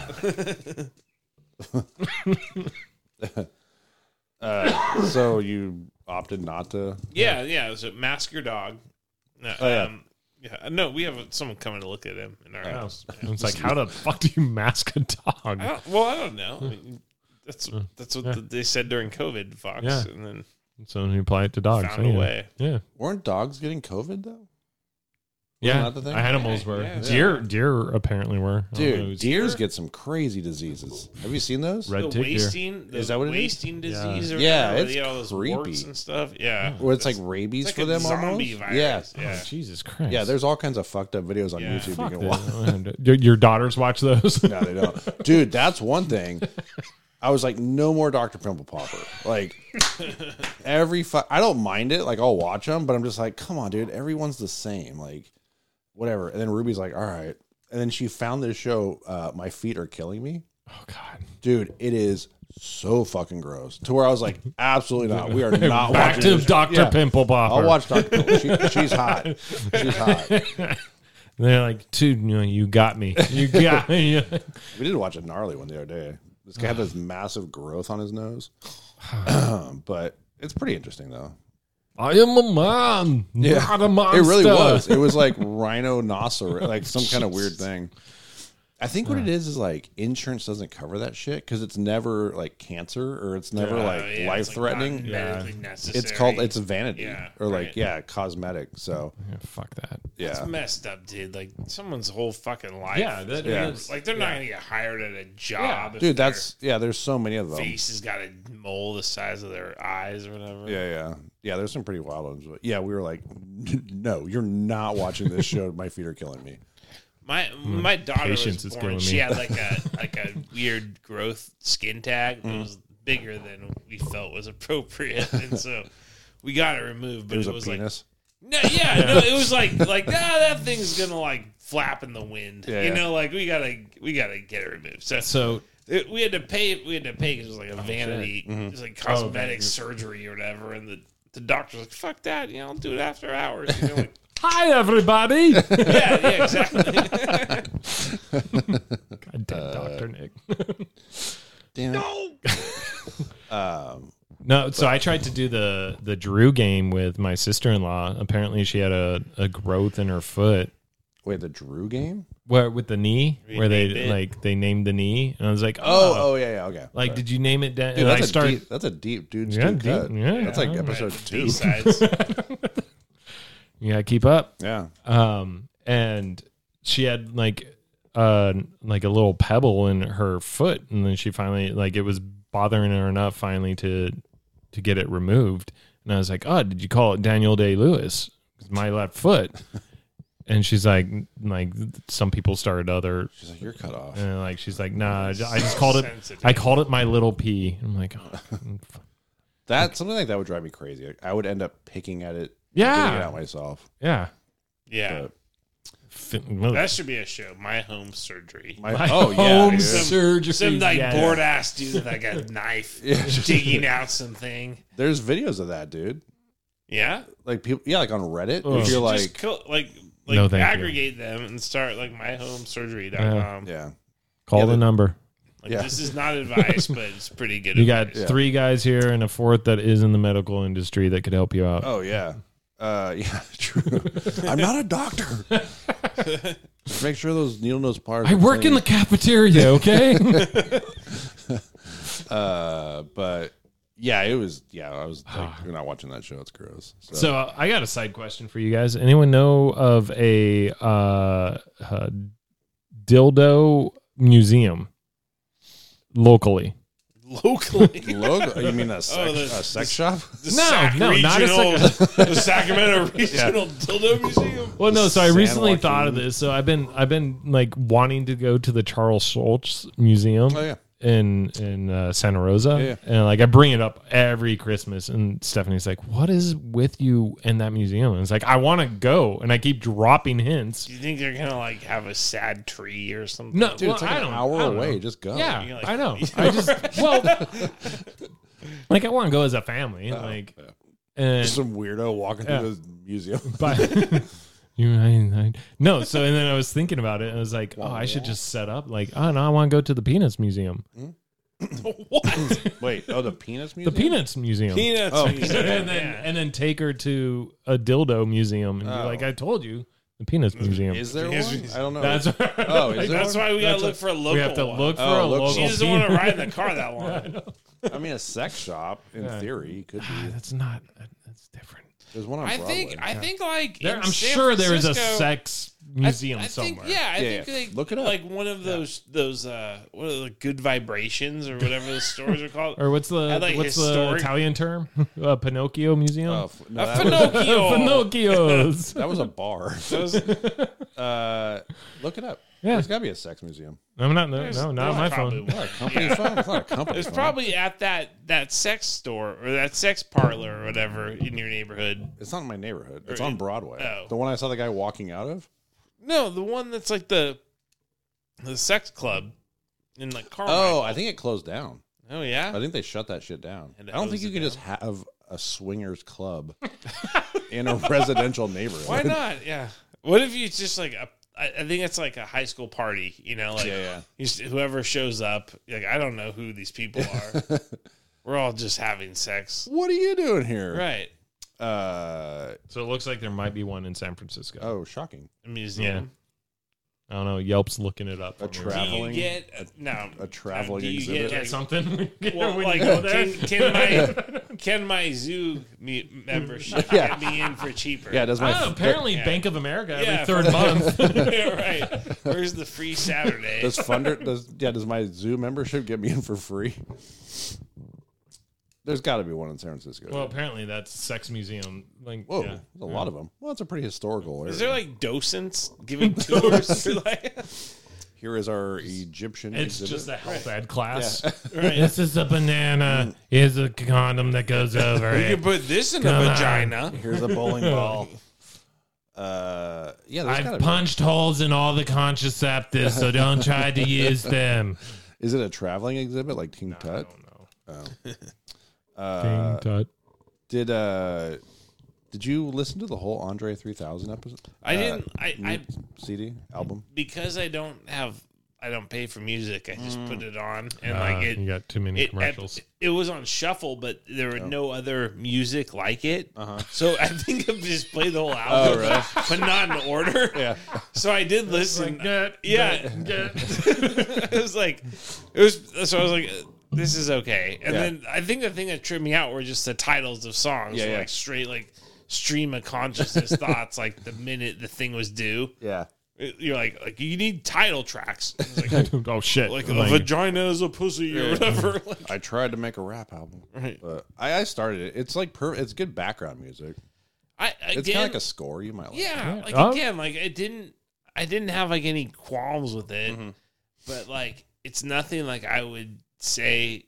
uh, so you opted not to. Yeah, yeah. So mask your dog. No, Oh, yeah. um, yeah. No, we have someone coming to look at him in our Oh. house. It's like, how the fuck do you mask a dog? I don't, well, I don't know. I mean, that's that's what Yeah. the, they said during COVID, Fox, Yeah. and then So you apply it to dogs. found yeah. a way. Yeah. Weren't dogs getting COVID though? Yeah. that the thing? Animals Yeah, were. yeah. Deer deer apparently were. I don't know, it Dude, was deers get some crazy diseases. Have you seen those? Red the tick deer. wasting, the Is that what it is? wasting disease? Or Yeah, whatever, where it's they get all those creepy. warts and stuff. Yeah, Where it's like rabies it's for like a them zombie almost. virus. Yeah, yeah. Oh, Jesus Christ. yeah. There's all kinds of fucked up videos on Yeah. YouTube Fuck you can watch. that. your, your daughters watch those? No, they don't. Dude, that's one thing. I was like, no more Doctor Pimple Popper. Like every, fu- I don't mind it. Like I'll watch them, but I'm just like, come on, dude. Everyone's the same. Like whatever. And then Ruby's like, all right. And then she found this show. Uh, My Feet Are Killing Me. Oh God. Dude, it is so fucking gross. To where I was like, absolutely not. We are not Back watching to this. Doctor Yeah. Pimple Popper. I'll watch Doctor Pimple. She, she's hot. She's hot. They're like, dude, you know, you got me. You got me. We did watch a gnarly one the other day. This guy had this massive growth on his nose. But it's pretty interesting though. I am a man, Yeah. not a monster. It really was. It was like rhinoceros, like some kind of weird thing. I think what it is is like insurance doesn't cover that shit because it's never like cancer or it's never Uh, like yeah, it's, life threatening. not medically necessary. It's called it's vanity Yeah, or like right. yeah cosmetic. So Yeah, fuck that. yeah, It's messed up, dude. Like someone's whole fucking life. Yeah, that Yeah. is. like they're not gonna get hired at a job. if dude, their that's yeah. There's so many of them. face has got a mole the size of their eyes or whatever. Yeah, yeah, yeah. There's some pretty wild ones. But yeah, we were like, no, you're not watching this show. My feet are killing me. My my daughter Patience was is born. killing She me. had like a like a weird growth skin tag Mm-hmm. that was bigger than we felt was appropriate, and so we got it removed. But It was it a was penis. like no, yeah, no, it was like like ah, that thing's gonna like flap in the wind. Yeah, you yeah. know, like we gotta we gotta get it removed. So. So It, we had to pay. We had to pay because it was like a vanity, Mm-hmm. it was like Oh, cosmetic vanity. surgery or whatever. And the, the doctor was like, "Fuck that! You know, I'll do it after hours." You know, like, hi everybody. yeah, yeah, exactly. God damn, Doctor Nick. Damn. No. um. No, so I tried to do the the Drew game with my sister in law. Apparently, she had a, a growth in her foot. Wait, the Drew game? Where with the knee, We where they named it. like they named the knee, and I was like, Oh, oh, oh yeah, yeah. Okay. like did you name it? Da-? Dude, and I that's a started. deep. That's a deep dude's Yeah, deep deep, cut. yeah, that's like yeah. episode two. B-sides. You gotta keep up. Yeah. Um, and she had like uh like a little pebble in her foot, and then she finally like it was bothering her enough finally to to get it removed. And I was like, oh, did you call it Daniel Day Lewis? It's my left foot. And she's like, like some people started other, She's like, you're cut off. and like she's like, nah, I just called it. Sensitive. I called it my little P. I'm like, oh, That something like that would drive me crazy. I would end up picking at it, Yeah. getting it out myself. yeah. Yeah, But Fit- that should be a show. My home surgery. my, My oh yeah, home dude. surgery. Some like yes. bored ass dude with like a knife Yeah. digging out something. There's videos of that, dude. Yeah, Like people, yeah, like on Reddit. Oh. If you're like, just kill, like like No, thank you. aggregate them and start like my home surgery dot com. yeah, Call Yeah, the the- number. Like, Yeah. this is not advice, but it's pretty good. You got advice. Yeah. three guys here and a fourth that is in the medical industry that could help you out. oh yeah, uh, yeah, true. I'm not a doctor. Just make sure those needle nose pliers. I are work in the clean. cafeteria, okay? Uh, but yeah, it was. Yeah, I was. Like, you're not watching that show. It's gross. So, so uh, I got a side question for you guys. Anyone know of a uh, uh, dildo museum locally. Locally. Logo? You mean a sex, Oh, the- a sex shop? The No, Sac no, not a regional, sec- the Sacramento Regional Dildo Museum. Well, no. So I San recently Joaquin. thought of this. So I've been I've been like wanting to go to the Charles Schultz Museum. Oh, yeah. In in uh, Santa Rosa, Yeah, yeah. and like I bring it up every Christmas, and Stephanie's like, "What is with you in that museum?" And it's like, "I want to go," and I keep dropping hints. Do you think they're gonna like have a sad tree or something? No, Dude, well, it's like I an don't, hour I don't away. know. Just go. Yeah, You're like- I know. I just well, like I want to go as a family, like, yeah. and Just some weirdo walking Yeah. through the museum. but you, I, I, no. So and then I was thinking about it, and I was like, "Oh, I should just set up like, oh no, I want to go to the Peanuts Museum, What? Wait, oh, the Peanuts the Museum? Peanuts Museum." Peanuts. Oh. Museum. and then Yeah. and then take her to a dildo museum and be Oh. like, I told you, the Peanuts Museum. Is there one? Is- I don't know. That's Oh, is there That's one? why we gotta That's look a- for a local we have to one. look for Oh, a look- local. She doesn't want to peanut- ride in the car that long. I mean, a sex shop in Yeah. theory could Ah, be. That's not. That's different. There's one on I Broadway. think. I think like There, in I'm San sure there is a Francisco- sex I- museum I think, somewhere. Yeah, I Yeah, think yeah. like Look it up. like one of those those uh what are the good vibrations or whatever those stores are called. Or what's the Had, like, what's the historic- Italian term? Uh, Pinocchio Museum. Oh, f- no, A that, was, Pinocchio. Pinocchios. that was a bar. Those- Uh, look it up. Yeah. There's got to be a sex museum. I'm not. No, There's- no, not there's on my probably phone. one. Not a company phone. It's not a company There's phone. probably at that that sex store or that sex parlor or whatever in your neighborhood. It's not in my neighborhood. It's Or on in- Broadway. oh. The one I saw the guy walking out of. No, the one that's like the the sex club in like Carmine. Oh, I think it closed down. Oh yeah. I think they shut that shit down. And I don't think hosed you it can down. just have a swingers club in a residential neighborhood. Why not? Yeah. What if you just like a? I I think it's like a high school party. You know, like Yeah, yeah. you just- whoever shows up. Like I don't know who these people are. We're all just having sex, What are you doing here? right? Uh So it looks like there might be one in San Francisco. oh, shocking. A museum. I don't know. Yelp's looking it up. A for me. Do traveling you get uh, no a traveling do you exhibit? Get, Get like, something. well, When like, you go there. can, can my can my zoo me- membership Yeah. get me in for cheaper? Yeah, does my Oh, apparently Yeah. Bank of America every Yeah, third for- month. Yeah, right. Where's the free Saturday? does Funder does yeah does my zoo membership get me in for free? There's got to be one in San Francisco. Well, apparently that's sex museum. Like, Whoa, yeah. there's a lot of them. Well, it's a pretty historical area. Is there like docents giving tours? Or like, Here is our Egyptian It's exhibit. just a health ed class. right. This is a banana. Here's a condom that goes over You it. can put this in Come a on. vagina. Here's a bowling ball. Uh, yeah, there's I've gotta be. punched holes in all the contraceptives, so don't try to use them. Is it a traveling exhibit like King I Tut? don't know. Uh, King Tut. did uh, did you listen to the whole Andre three thousand episode? I Uh, didn't. I, I C D album. because I don't have. I don't pay for music. I just put it on and Uh, like it. you got too many It, commercials. it was on shuffle, but there were no other music like it. Uh-huh. So I think I've just played the whole album, really? but not in order. Yeah. So I did listen. Get, yeah, get, it was like it was. So I was like, "This is okay." And Yeah. then I think the thing that tripped me out were just the titles of songs, Yeah, so yeah. like straight like stream of consciousness thoughts. Like the minute the thing was due, Yeah. you're like, like you need title tracks. It's like, oh shit! like I'm a like, vagina is a pussy or whatever. Like, I tried to make a rap album, right. but I, I started it. It's like per, it's good background music. I It's again, kind of like a score. You might like. yeah, it. Yeah. like Oh. again, like it didn't. I didn't have like any qualms with it, Mhm. but like it's nothing like I would say.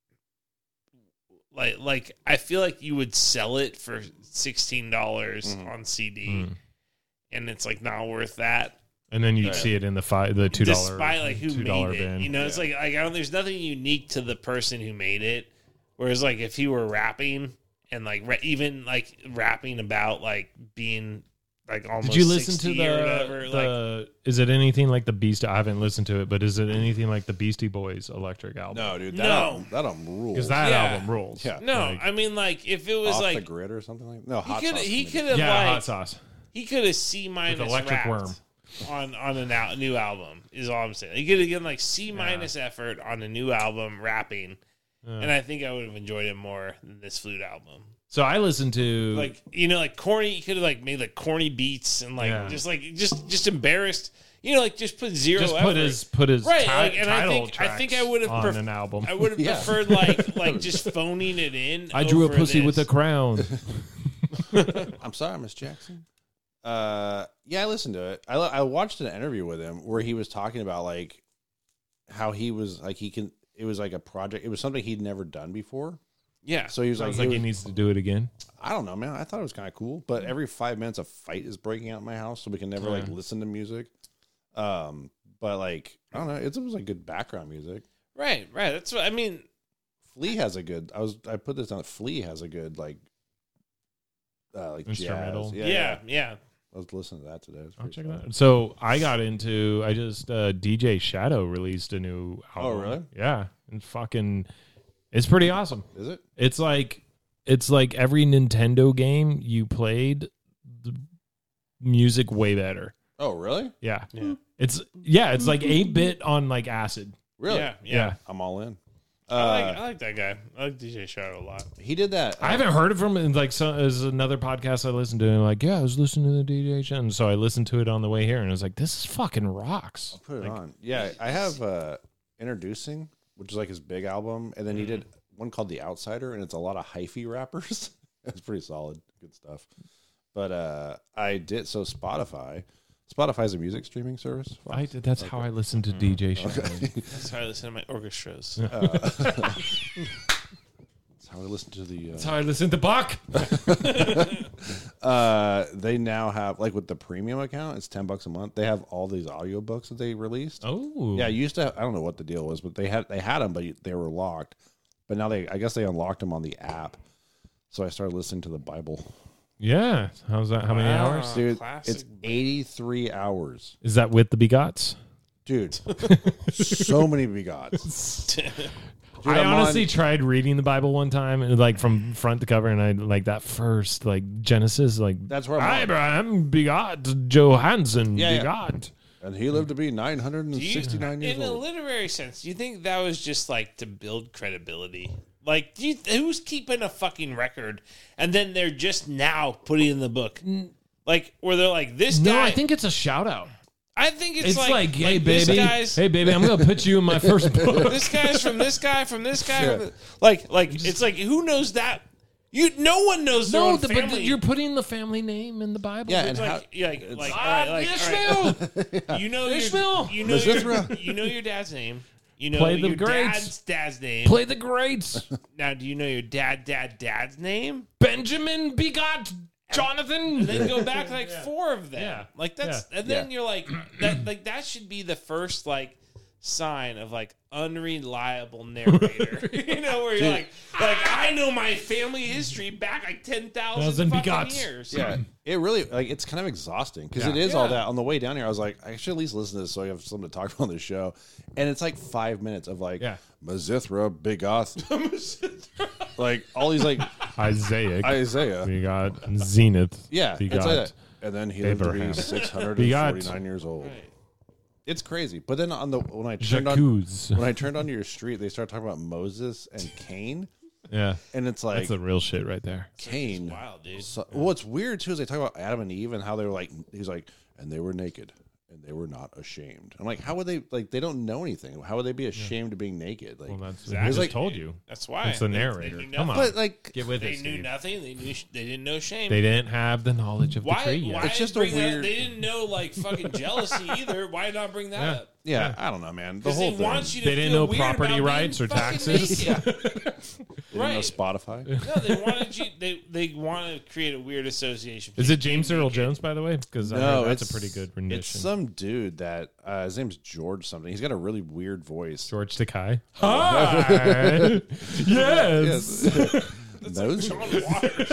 Like, like I feel like you would sell it for sixteen dollars Mhm. on C D, Mm. and it's like not worth that. and then you Right. see it in the five, the two dollar, Despite like who two dollar made it, bin. you know, it's like like I don't. There's nothing unique to the person who made it. Whereas like if he were rapping and like ra- even like rapping about like being like almost Did you listen to sixty the, or whatever, like the? Is it anything like the Beast? I haven't listened to it, but is it anything like the Beastie Boys Electric album? No, dude. That No. album, that album rules. because that Yeah. album rules. Yeah. no, Like, I mean like if it was Off the like grid or something like. No, he hot could sauce. he maybe. could have yeah, like hot sauce. he could have C minus Electric rapped Worm. on on a now, new album is all I'm saying. He could have given like C minus effort on a new album rapping, Yeah. and I think I would have enjoyed it more than this flute album. So I listened to like you know, like corny. You could have like made like corny beats and like Yeah. just like just just embarrassed. You know, like just put zero. just effort. put his put his Right, ti- like, and I title think- I think I would've on pref- an album. I would have Yeah. preferred like like just phoning it in. I drew a over pussy this. with a crown. I'm sorry, Miss Jackson. Uh, yeah, I listened to it. I I watched an interview with him where he was talking about like how he was like he can. It was like a project. It was something he'd never done before. Yeah. So he was like, Sounds he like was- he needs to do it again. I don't know, man. I thought it was kind of cool, but every five minutes a fight is breaking out in my house, so we can never like Yeah. listen to music. Um, but like I don't know, it's, it was like good background music. Right, right. That's what I mean. Flea has a good. I was I put this down. Flea has a good like, uh, like Instrumental. jazz. Yeah, yeah. yeah. I was listening to that today. It was I'll pretty check fun. it out. So I got into. I just uh, D J Shadow released a new album. Oh, really? Yeah, and fucking, it's pretty awesome. Is it? It's like it's like every Nintendo game you played, the music way better. Oh, really? Yeah, Yeah. It's yeah, it's like eight bit on like acid. Really? Yeah, yeah. Yeah. I'm all in. I Uh, like I like that guy. I like D J Shadow a lot. he did that. I haven't heard it from him. Like, so, there's another podcast I listened to, and like, yeah, I was listening to the D J show, and so I listened to it on the way here, and I was like, this is fucking rocks. I'll put it Like, on. Yeah, I have uh, Introducing, which is like his big album, and then he did one called The Outsider, and it's a lot of hyphy rappers. It's pretty solid, good stuff. But uh, I did so Spotify. Spotify's a music streaming service. I, that's how I listen to D J shows. That's how I listen to my orchestras. That's how I listen to the. That's Uh, how I listen to Bach. uh, they now have like with the premium account, it's ten bucks a month. They have all these audiobooks that they released. Oh, Yeah, you used to. Have, I don't know what the deal was, but they had they had them, but they were locked. But now they, I guess they unlocked them on the app. So I started listening to the Bible. yeah. How's that? How many Wow. hours? Dude, classic. it's eighty-three hours. Is that with the begots? Dude, so many begots. Dude, I I'm honestly on- tried reading the Bible one time, and like from front to cover, and I like that first like Genesis, like That's where I'm on. Abraham begot Johansson Yeah, yeah. begot. And he lived to be nine hundred sixty-nine years In a old. literary sense, do you think that was just like to build credibility? Like, do you, who's keeping a fucking record, and then they're just now putting it in the book? Like, where they're like, this No, guy. I think it's a shout out. I think it's, It's, like, like, hey this baby, guy's, hey baby, I'm gonna put you in my first book. this guy's from this guy, from this guy. Yeah. From the, like, like it's like who knows that? You, no one knows their No, own the, but family. you're putting the family name in the Bible. Yeah, It's and how, like, yeah, like, like, all Ah, right, like, all Ishmael. right. You know Ishmael. your, you know your, Mizithra. you know your dad's name. You know Play the your greats. dad's dad's name. Play the greats. Now, do you know your dad, dad, dad's name? Benjamin begot Jonathan. And then go back like four of them. Yeah. Like that's, Yeah. and then Yeah. you're like that. Like that should be the first like sign of like unreliable narrator. You know, where you're like, like I know my family history back like ten thousand Thousand fucking begots. years. yeah, it really like it's kind of exhausting because Yeah. it is all Yeah. that. On the way down here, I was like, I should at least listen to this so I have something to talk about on the show. And it's like five minutes of like, Yeah. Mazithra Bigoth, like all these like Isaiah Isaiah. begot Zenith. Yeah, begot it's like that. And then he lived to Abraham. be six hundred Begot- forty-nine years old. Right. It's crazy. But then on the when I turned on Jacuz. when I turned onto your street, they start talking about Moses and Cain, Yeah, and it's like that's the real shit right there. Cain. Wild, dude. So, what's weird too is they talk about Adam and Eve and how they were like, he's like, and they were naked and they were not ashamed. I'm like, how would they like? They don't know anything. How would they be ashamed of being naked? Like, Well, that's Exactly. I just like- told you. That's why. That's the They- they narrator. knew Come on, nothing. but like, get with They it. knew Steve. nothing. They knew. They didn't know shame. They didn't have the knowledge of why? the tree Why yet. It's just a bring that- weird- They didn't know like fucking jealousy either. Why not bring that Yeah. up? yeah, I don't know, man. The Because whole they thing. want you to They didn't feel know weird property about being rights or fucking taxes. naked. They didn't know Right. Spotify. No, they wanted you. They they want to create a weird association. Is it James Earl Jones, by the way? Because I No, heard that's it's a pretty good rendition. It's some dude that uh, his name's George something. He's got a really weird voice. George Takei. Hi. yes. Those? John Waters?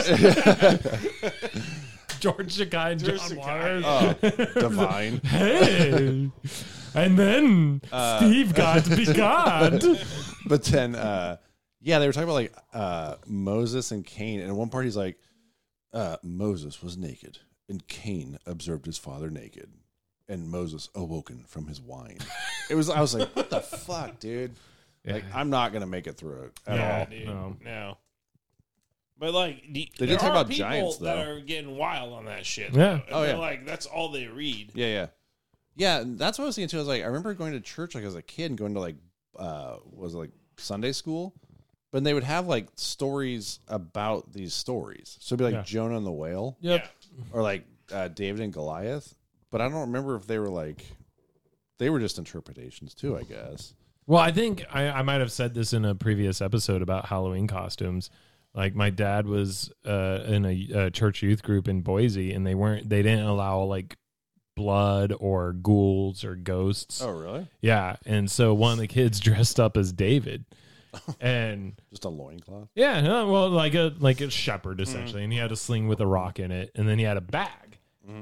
George Takei and George John Takei. Waters. Oh, divine. Hey. And then Uh, Steve got begot. But then, uh, yeah, they were talking about like uh, Moses and Cain, and at one part he's like, uh, Moses was naked, and Cain observed his father naked, and Moses awoken from his wine. It was, I was like, what the fuck, dude? Like, I'm not gonna make it through it at Yeah. all. Dude, No. no. But like, the, They there did talk are about people giants, that though. are getting wild on that shit. Yeah. though. And Oh, they're yeah. like that's all they read. Yeah, yeah, yeah. and That's what I was thinking too. I was like, I remember going to church like as a kid and going to like, uh, was it like Sunday school, but they would have like stories about these stories. So it'd be like Yeah. Jonah and the whale, Yep. or like uh, David and Goliath. But I don't remember if they were like, they were just interpretations too, I guess. Well, I think I, I might have said this in a previous episode about Halloween costumes. Like my dad was uh, in a, a church youth group in Boise, and they weren't they didn't allow like blood or ghouls or ghosts. Oh, really? Yeah, and so one of the kids dressed up as David, and Just a loincloth? yeah, no, well, like a like a shepherd essentially, and he had a sling with a rock in it, and then he had a bag,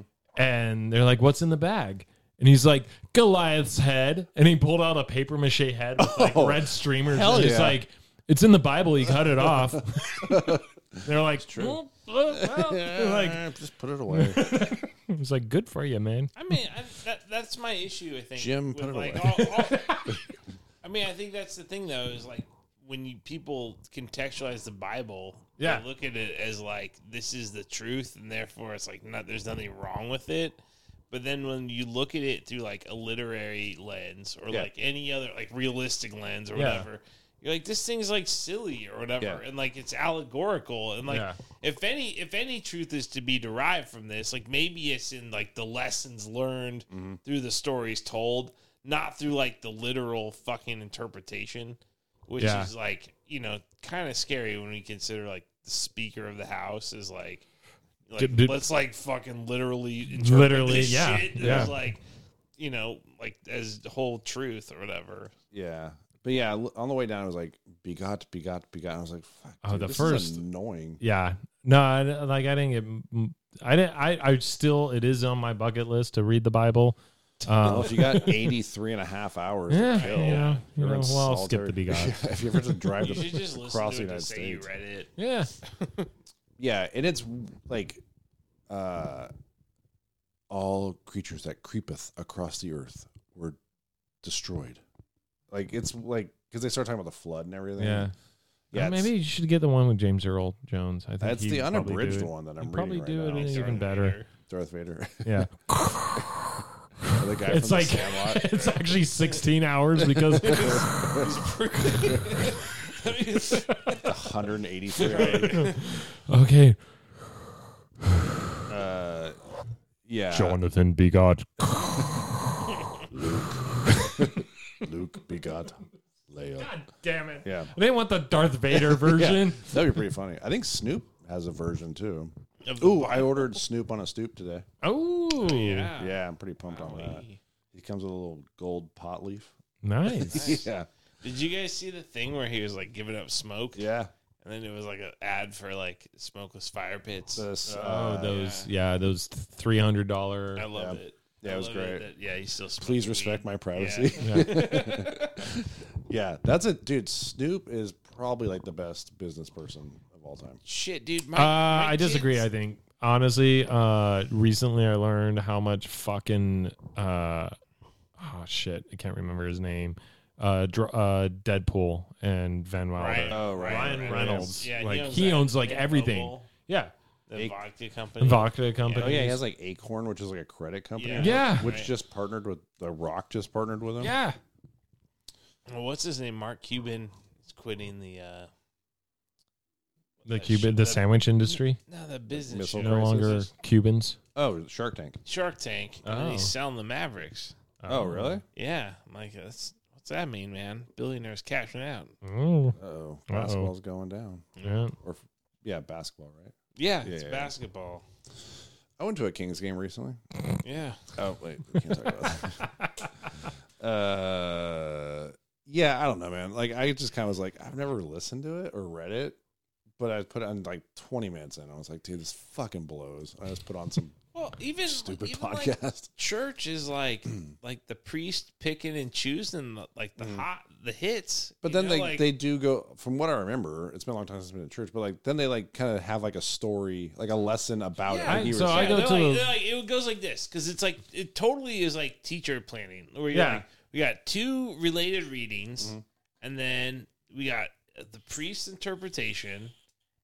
and they're like, "What's in the bag?" And he's like, "Goliath's head," and he pulled out a paper mache head with like Oh, red streamers. hell And he's yeah. like, "It's in the Bible. He cut it off." They're like, true. "Well, well." They're like, just put it away. it was like, "Good for you, man." I mean, I, that that's my issue. I think Jim, with, put it like, away. all- all- I mean, I think that's the thing, though, is like when you people contextualize the Bible, Yeah. they look at it as like this is the truth, and therefore it's like not, there's nothing wrong with it. But then when you look at it through like a literary lens or Yeah. like any other like realistic lens or Yeah. whatever, you're like this thing's like silly or whatever, Yeah. and like it's allegorical, and like Yeah. if any if any truth is to be derived from this, like maybe it's in like the lessons learned Mm-hmm. through the stories told, not through like the literal fucking interpretation, which Yeah. is like, you know, kind of scary when we consider like the Speaker of the House is like, like Did- did- let's like fucking literally interpret Literally, this yeah, shit yeah. as like, you know, like as the whole truth or whatever. Yeah. But yeah, l- on the way down, I was like, begot, begot, begot. I was like, fuck. Oh, dude, the this first- is annoying. Yeah. No, I, like I didn't get. I didn't. I. I still. It is on my bucket list to read the Bible. Well, Uh, if you got eighty-three and a half hours yeah. to kill, You know. You you're know in well, I'll skip solitary- the begot. if you ever have to drive You to, should just listen across to the it to United say States. you read it. Yeah. Yeah, and it's like uh, all creatures that creepeth across the earth were destroyed. Like it's like because they start talking about the flood and everything. Yeah. Yeah, Uh, maybe you should get the one with James Earl Jones. I think that's he'd the probably unabridged do it. one that I'm He'd probably reading do right it now. in even Darth better. Vader. Darth Vader. Yeah. Or the guy It's from like the Sandlot. it's actually sixteen hours because one hundred eighty-three hours. okay, Uh, yeah. Jonathan begot. Luke begot Leia. God damn it! Yeah. I didn't want the Darth Vader version. Yeah, that'd be pretty funny. I think Snoop has a version too. Of the Ooh, I Bible. ordered Snoop on a stoop today. Oh, Yeah. Yeah, I'm pretty pumped on that. Wowee. He comes with a little gold pot leaf. nice. Yeah, Did you guys see the thing where he was like giving up smoke? yeah. And then it was like an ad for like smokeless fire pits. This, Oh, uh, those yeah, those three hundred dollar. I love yeah. it. Yeah, I it was love great. that- yeah, he's still smoking Please respect weed. my privacy. Yeah. Yeah, that's it, dude. Snoop is probably like the best business person of all time. Shit, dude. My, Uh, my I disagree. kids- I think honestly, uh, recently I learned how much fucking uh, oh shit, I can't remember his name. Uh, dr- uh, Deadpool and Van Wilder. Ryan, Oh, Ryan Ryan Reynolds. Yeah, like owns he that owns like Michelob, everything. Yeah, The Ac- vodka company. vodka company. Oh yeah, he has like Acorn, which is like a credit company. Yeah. Yeah. which Right. just partnered with The Rock. Just partnered with him. yeah. Well, what's his name? Mark Cuban is quitting the. uh The that Cuban, shit- the that- sandwich industry, No, the business. Missile shit. no crisis. longer Cubans. Oh, Shark Tank. Shark Tank. And then Oh. he's selling the Mavericks. Oh, really? Yeah, I'm like that's what's that mean, man? Billionaires cashing out. Oh, Oh, Uh-oh. basketball's going down. yeah. Or f- yeah, basketball, right? Yeah, Yeah, it's yeah, yeah. basketball. I went to a Kings game recently. Yeah. Oh wait, we can't talk about that. Uh, yeah, I don't know, man. Like I just kind of was like, I've never listened to it or read it, but I put it on like twenty minutes in. I was like, dude, this fucking blows. I just put on some Well, even stupid even like podcast. church is like like the priest picking and choosing the, like the hot the hits. But you then know, they like, they do go, from what I remember, it's been a long time since I've been to church, but like then they like kind of have like a story, like a lesson about Yeah. it. Like you So were I saying. go they're to like, the- they're like, it goes like this because it's like it totally is like teacher planning. Where you're Yeah. like, we got two related readings, Mm-hmm. and then we got the priest's interpretation,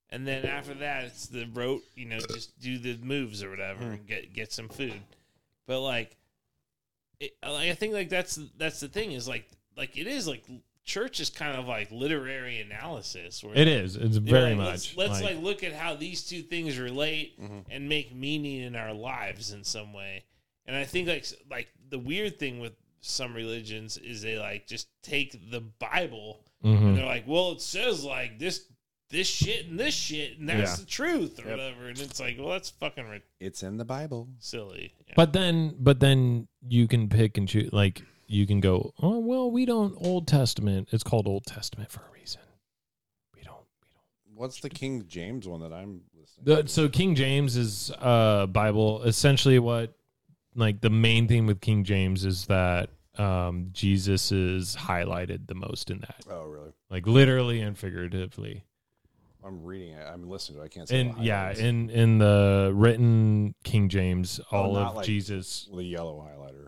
and then after that, it's the rote. You know, just do the moves or whatever, and get get some food. But like, it, like I think like that's that's the thing is like like it is like. Church is kind of like literary analysis. Where It is. It's very like, much. Let's, let's like, like look at how these two things relate Mhm. and make meaning in our lives in some way. And I think like like the weird thing with some religions is they like just take the Bible mhm. and they're like, well, it says like this this shit and this shit and that's Yeah. the truth or Yep. whatever. And it's like, well, that's fucking ri- It's in the Bible. silly. Yeah. But then, but then you can pick and choose. Like you can go, oh well, we don't Old Testament. It's called Old Testament for a reason. We don't. We don't. What's the King James one that I'm listening The, to? so King James is uh Bible. Essentially, what like the main thing with King James is that um Jesus is highlighted the most in that, Oh, really? like literally and figuratively. I'm reading it. I'm listening to it. I can't see And the yeah, highlights. in in the written King James, Oh, all not of like- Jesus. the yellow highlighter.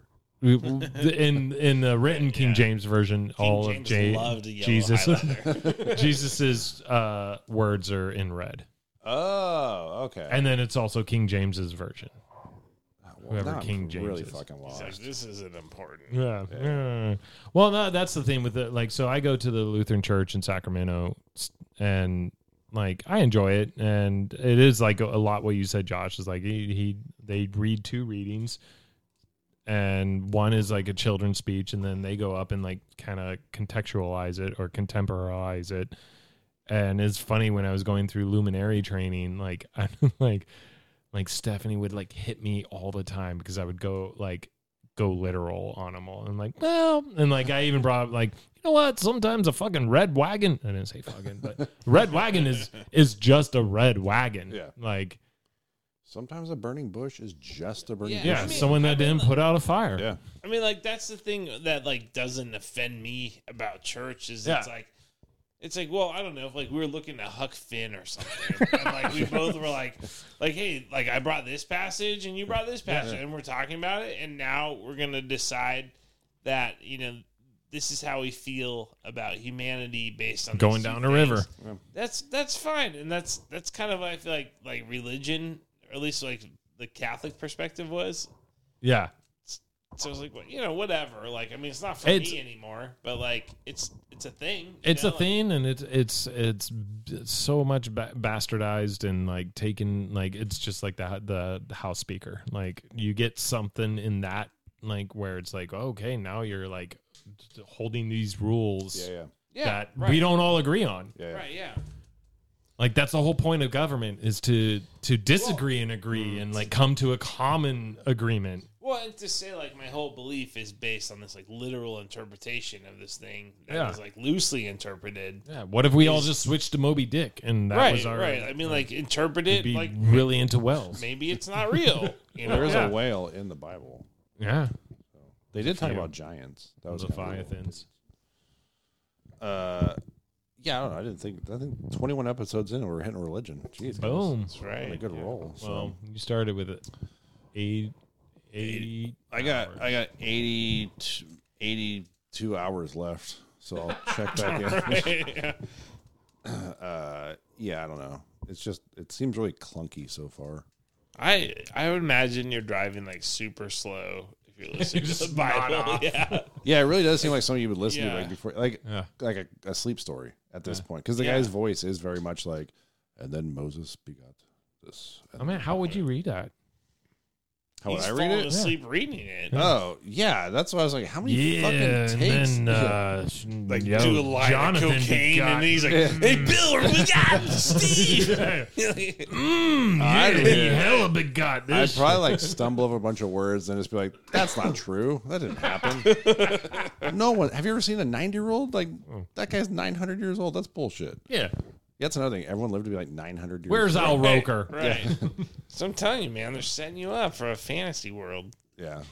in in the written King Yeah. James version, King all James of J- loved a yellow Jesus highlighter. Jesus's uh, words are in red, Oh, okay. and then it's also King James's version. Well, whoever now I'm King James really is. fucking He's lost. like, this isn't important. Yeah. yeah. Well, no, that's the thing with it. Like, so I go to the Lutheran Church in Sacramento, and like I enjoy it, and it is like a, a lot what you said, Josh. Is like he, he they read two readings, and one is like a children's speech, and then they go up and like kind of contextualize it or contemporize it. And it's funny when I was going through luminary training, like I like like Stephanie would like hit me all the time because I would go like go literal on them all. And like, well, and like I even brought up like, you know what? Sometimes a fucking red wagon. I didn't say fucking, but red wagon is is just a red wagon. Yeah. Like, Sometimes a burning bush is just a burning Yeah, bush. yeah, I mean- someone that I mean, didn't like- put out a fire. Yeah. I mean, like that's the thing that like doesn't offend me about church is Yeah. it's like it's like well I don't know if like we were looking at Huck Finn or something and like we both were like like hey like I brought this passage and you brought this passage and we're talking about it and now we're gonna decide that you know this is how we feel about humanity based on Going these two down a things. river. That's that's fine and that's that's kind of I feel like like religion or at least like the Catholic perspective was. Yeah. So I was like, well, you know, whatever. Like, I mean, it's not for It's- me anymore, but like, it's it's a thing. you It's know? a thing, and it's it's it's it's so much ba- bastardized and like taken like it's just like the the, the house speaker. Like you get something in that like where it's like okay, now you're like holding these rules Yeah, yeah. Yeah, that right, we don't all agree on. Yeah. right, yeah. Like that's the whole point of government is to to disagree and agree and like come to a common agreement. Well, and to say like my whole belief is based on this like literal interpretation of this thing that Yeah. was like loosely interpreted. Yeah. What if we all Is- just switched to Moby Dick and that right, was our right. I mean, like interpret we'd it be like really into Wells. maybe it's not real. You know, There is Yeah. a whale in the Bible. Yeah. They did talk Yeah. about giants. That was kinda cool. Leviathans. Uh, yeah, I don't know. I didn't think. I think twenty-one episodes in, we're hitting religion. Jeez, guys. Boom. that's right. On a good yeah. roll. So. Well, you started with it. Eight, eight. I got hours. I got eighty, eighty-two hours left, so I'll check back in. yeah. Uh, yeah, I don't know. It's just it seems really clunky so far. I I would imagine you're driving like super slow if you're listening to Just the Bible. nod off. Yeah. Yeah, it really does seem like something you would listen Yeah. to like before, like Yeah. like a, a sleep story at this Yeah. point, because the Yeah. guy's voice is very much like, and then Moses begot this. I mean, how would you read that? How would He's I read falling it? asleep reading it. Oh yeah, that's why I was like, how many Yeah, fucking and takes? then uh, Like yo, do a line Jonathan of cocaine, begot- and he's like, "Hey, Bill, we got Steve." Mm, yeah, I'd- he hella begot I'd this. probably like stumble over a bunch of words and just be like, "That's not true. That didn't happen." No one. Have you ever seen a ninety-year-old? Like that guy's nine hundred years old. That's bullshit. Yeah. That's another thing. Everyone lived to be like nine hundred years. Where's old. Al Roker? Right. So I'm telling you, man, they're setting you up for a fantasy world. Yeah.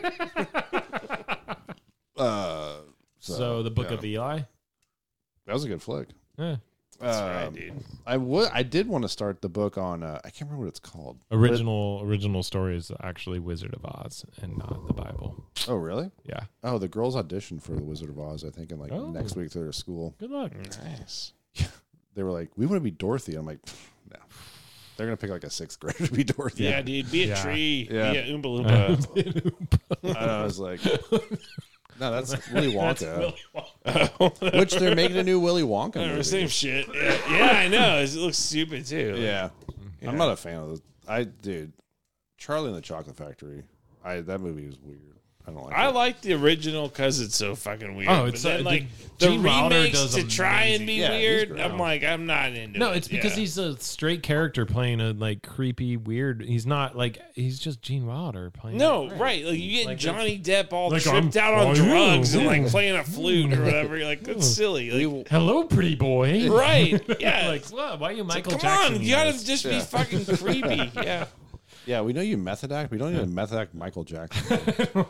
uh, so, So, the Book yeah. of Eli. That was a good flick. Yeah. That's Um, right, dude. I would. I did want to start the book on. Uh, I can't remember what it's called. Original original story is actually Wizard of Oz and not the Bible. Oh, really? Yeah. Oh, the girls auditioned for the Wizard of Oz. I think in like Oh. next week to their school. Good luck. Nice. they were like, we want to be Dorothy. I'm like, no. They're going to pick like a sixth grader to be Dorothy. Yeah, dude. Be a Yeah. tree. Yeah. Be a Oompa Loompa. I was like, no, that's Willy Wonka. Willy Wonka. Which they're making a new Willy Wonka Whatever, movie. same shit. Yeah, yeah, I know. It looks stupid too. Yeah. Yeah. I'm not a fan of this. I, dude, Charlie and the Chocolate Factory. I that movie was weird. I don't like I it. like the original because it's so fucking weird. Oh, but it's, then uh, like the- the Gene Wilder remakes does to try and be amazing. Yeah, he's weird. great. I'm like, I'm not into it. No, it's because Yeah. he's a straight character playing a like creepy, weird. He's not like he's just Gene Wilder playing. no it right. Like you get Like, Johnny Depp all like, tripped I'm- out on oh, drugs yeah. and like playing a flute or whatever. You're like, that's silly. Like, Hello, pretty boy. right? Yeah. like, what? Why are you Michael Come Jackson? on, you gotta this? just be Yeah. fucking creepy. Yeah. Yeah, we know you method act. We don't even method act Michael Jackson.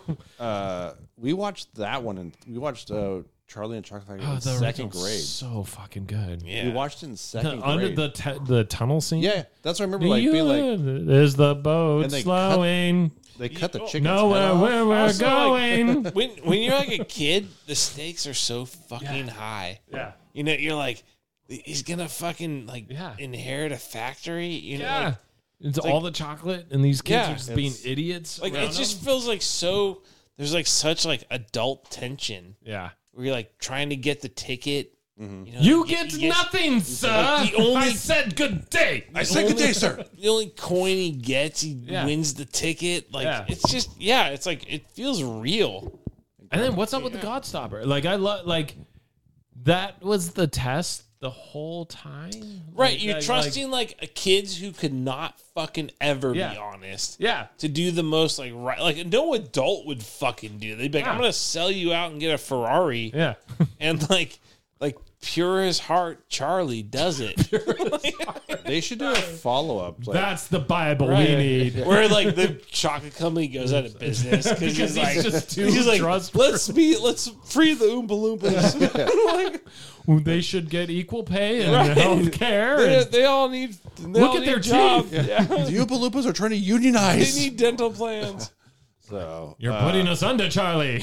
uh, we watched that one, and we watched uh, Charlie and Chocolate Factory Oh, in the Oh, second original's grade. So fucking good. Yeah. We watched it in second Under grade. the tu- the tunnel scene. yeah, that's what I remember. Like being like, Is the boat And they cut- slowing? they cut the Oh, chicken's Nowhere head off. where we're Also, like- going. when when you're like a kid, the stakes are so fucking Yeah. high. yeah. You know, you're like, he's gonna fucking like Yeah. inherit a factory. You know, Yeah. like, It's like- all the chocolate, and these kids Yeah. are just being It's- idiots. like around it just them. feels like so. There's like such like adult tension Yeah. where you're like trying to get the ticket. Mm-hmm. You, know, You he- get he gets- nothing, sir. Like, the only- I said good day. I said good day, sir. The only coin he gets, he Yeah. wins the ticket. Like Yeah. it's just yeah, it's like it feels real. And then what's up with the Godstopper? Like I love like that was the test the whole time. Right, Like, you're like- trusting like, a kids who could not fucking ever Yeah. be honest. Yeah. To do the most like right, like no adult would fucking do. They'd be like, Yeah. "I'm gonna sell you out and get a Ferrari," Yeah. and like, like pure as heart, Charlie does it. They should do a follow up. Like, That's the Bible we Right. need. Where like the chocolate company goes out of business because he's Because like, he's just too he's like, trustworthy. let's be, let's free the Oompa Loompas. Like, They should get equal pay and Right. health care. they, and- they all need. They Look all at need their jobs. teeth. Yeah. the Oompa Loompas are trying to They unionize. need dental plans. so You're uh, putting us under, Charlie.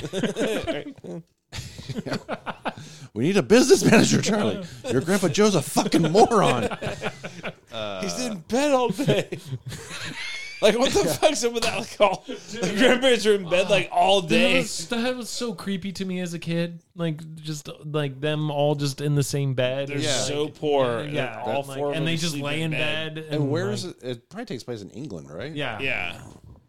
we need a business manager, Charlie. Your grandpa Joe's a fucking moron. He's in bed all day. Like what the fuck's up with that? Like all the grandparents are in bed like all That day. was, that was so creepy to me as a kid. Like just like them all just in the same bed. They're Yeah. so poor. and yeah, all like- four of and them they just sleep lay in bed. And where like, is it? It probably takes place in England, right? Yeah, Yeah.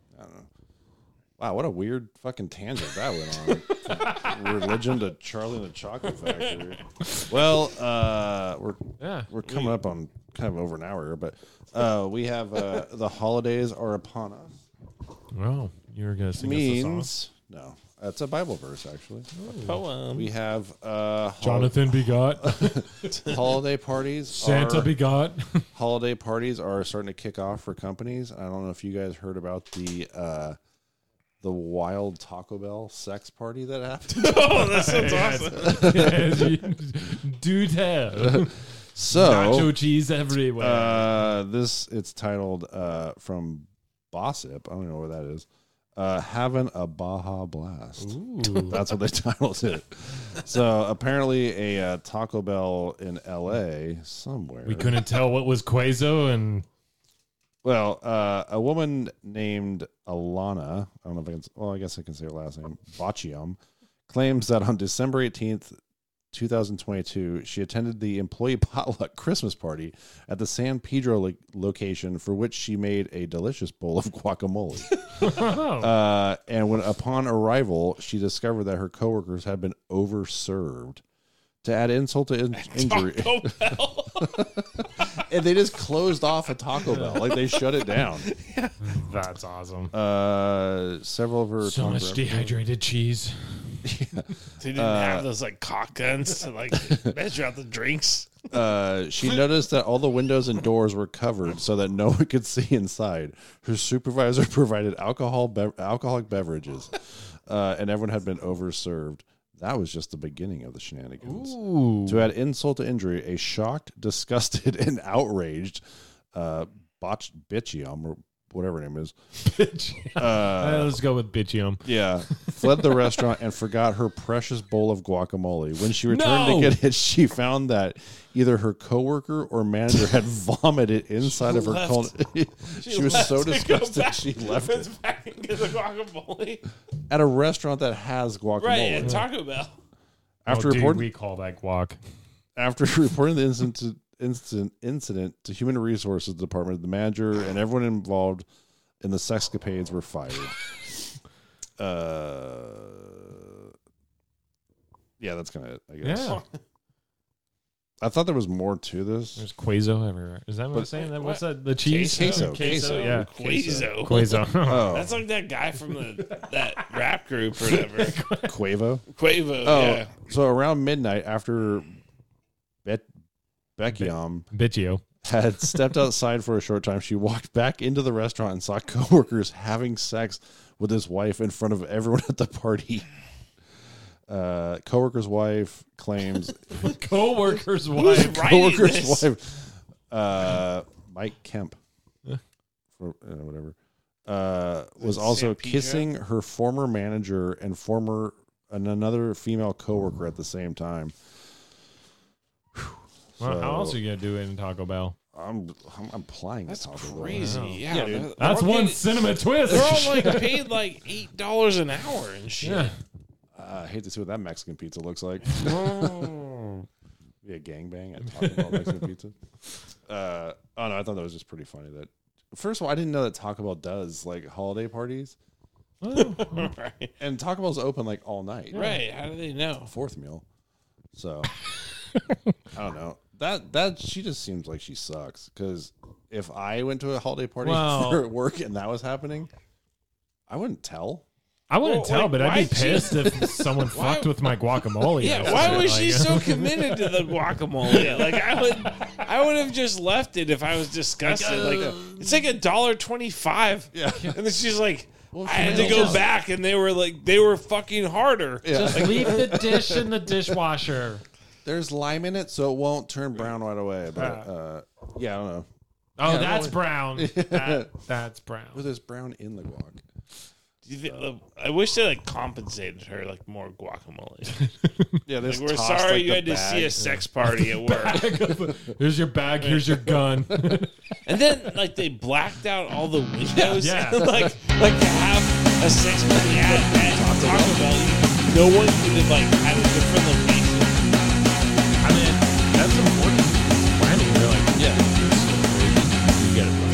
Wow, what a weird fucking tangent that went on. From religion to Charlie and the Chocolate Factory. Well, uh, we're yeah. we're coming up on kind of over an hour here, but uh, we have uh, the holidays are upon us. Well, you were gonna sing us a song. Means no, it's a Bible verse actually. Poem. We have uh, hol- Jonathan begot. holiday parties. Santa are, begot. holiday parties are starting to kick off for companies. I don't know if you guys heard about the uh, the wild Taco Bell sex party that happened. Oh, that sounds awesome. Do tell. So Nacho cheese everywhere. Uh, this it's titled uh, from Bossip. I don't know where that is. Uh, having a Baja Blast. Ooh. That's what they titled it. So apparently, a uh, Taco Bell in L A somewhere. We couldn't tell what was Quazo and Well, uh, a woman named Alana. I don't know if I can. Well, I guess I can say her last name. Baccium claims that on December eighteenth. twenty twenty-two, she attended the employee potluck Christmas party at the San Pedro lo- location, for which she made a delicious bowl of guacamole. uh, and when upon arrival, she discovered that her coworkers had been overserved. To add insult to in- injury, Taco Bell. and they just closed off a Taco Bell, like they shut it down. that's awesome. Uh, several of her So Tom much Brady- dehydrated cheese. They didn't Uh, have those like cock guns to like measure out the drinks. Uh, she noticed that all the windows and doors were covered so that no one could see inside. Her supervisor provided alcohol, bev- alcoholic beverages, uh, and everyone had been overserved. That was just the beginning of the shenanigans. Ooh. To add insult to injury, a shocked, disgusted, and outraged uh, Botch Bitchium, or whatever her name is. Bitch. Uh, let's go with Bitchium. Yeah, fled the restaurant and forgot her precious bowl of guacamole. When she returned No! to get it, she found that either her coworker or manager had vomited inside of her left. col- she, She was left so to go disgusted back- she left went it back and get the guacamole. at a restaurant that has guacamole. Right, at Taco Bell. After oh, dude, reporting we call that guac. after reporting the incident to, incident incident to Human Resources Department, the manager and everyone involved in the sexcapades were fired. uh, yeah, that's kind of it, I guess. Yeah. I thought there was more to this. There's Quazo everywhere. Is that what I'm But- saying? That what's that? The cheese? Queso, queso. queso. Yeah. Quazo. Quazo. Oh, That's like that guy from the that rap group or whatever. Quavo. Quavo, Oh, yeah. so around midnight, after Bet Beckiam Bitchio. had stepped outside for a short time, she walked back into the restaurant and saw coworkers having sex with his wife in front of everyone at the party. Uh, coworker's wife claims Co-worker's Who's wife. writing coworker's this? wife, uh, Mike Kemp, for, uh, whatever, uh, was it also San Pedro? kissing her former manager and former and another female coworker at the same time. Well, how So- else are you gonna do it in Taco Bell? I'm I'm, I'm applying. That's to Taco Bell. crazy. Wow. Yeah, Yeah, dude. they're- That's they're one getting- cinema twist. They're all like paid like eight dollars an hour and shit. Yeah. Uh, I hate to see what that Mexican pizza looks like. Oh. Be a gangbang at Taco Bell Mexican pizza. Uh, oh no, I thought that was just pretty funny. That first of all, I didn't know that Taco Bell does like holiday parties, right. and Taco Bell's open like all night. Right. How do they know? Fourth meal. So I don't know. That that she just seems like she sucks. Because if I went to a holiday party Well- for work and that was happening, I wouldn't tell. I wouldn't Well, tell, like, but I'd be why'd she- pissed if someone Why- fucked with my guacamole. Yeah, or why something. was she Like, so committed to the guacamole? Like I would, I would have just left it if I was disgusted. Like uh, it's like a dollar twenty-five. Yeah. And then she's like, Well, I had to she go just- back, and they were like, they were fucking harder. Yeah. Just leave the dish in the dishwasher. There's lime in it, so it won't turn brown right away. But uh, yeah, I don't know. Oh, Yeah, that's no, brown. That, that's brown. Well, there's brown in the guac. Do you think- uh, I wish they like compensated her like more guacamole. Yeah, Like we're sorry you had to see a sex party at work, Here's your bag. Here's your gun. and then like they blacked out all the windows. Yeah. like like to have a sex party at, at Taco Bell, no one could have like had a different location. I mean, that's important planning. They're like, Yeah. you get it.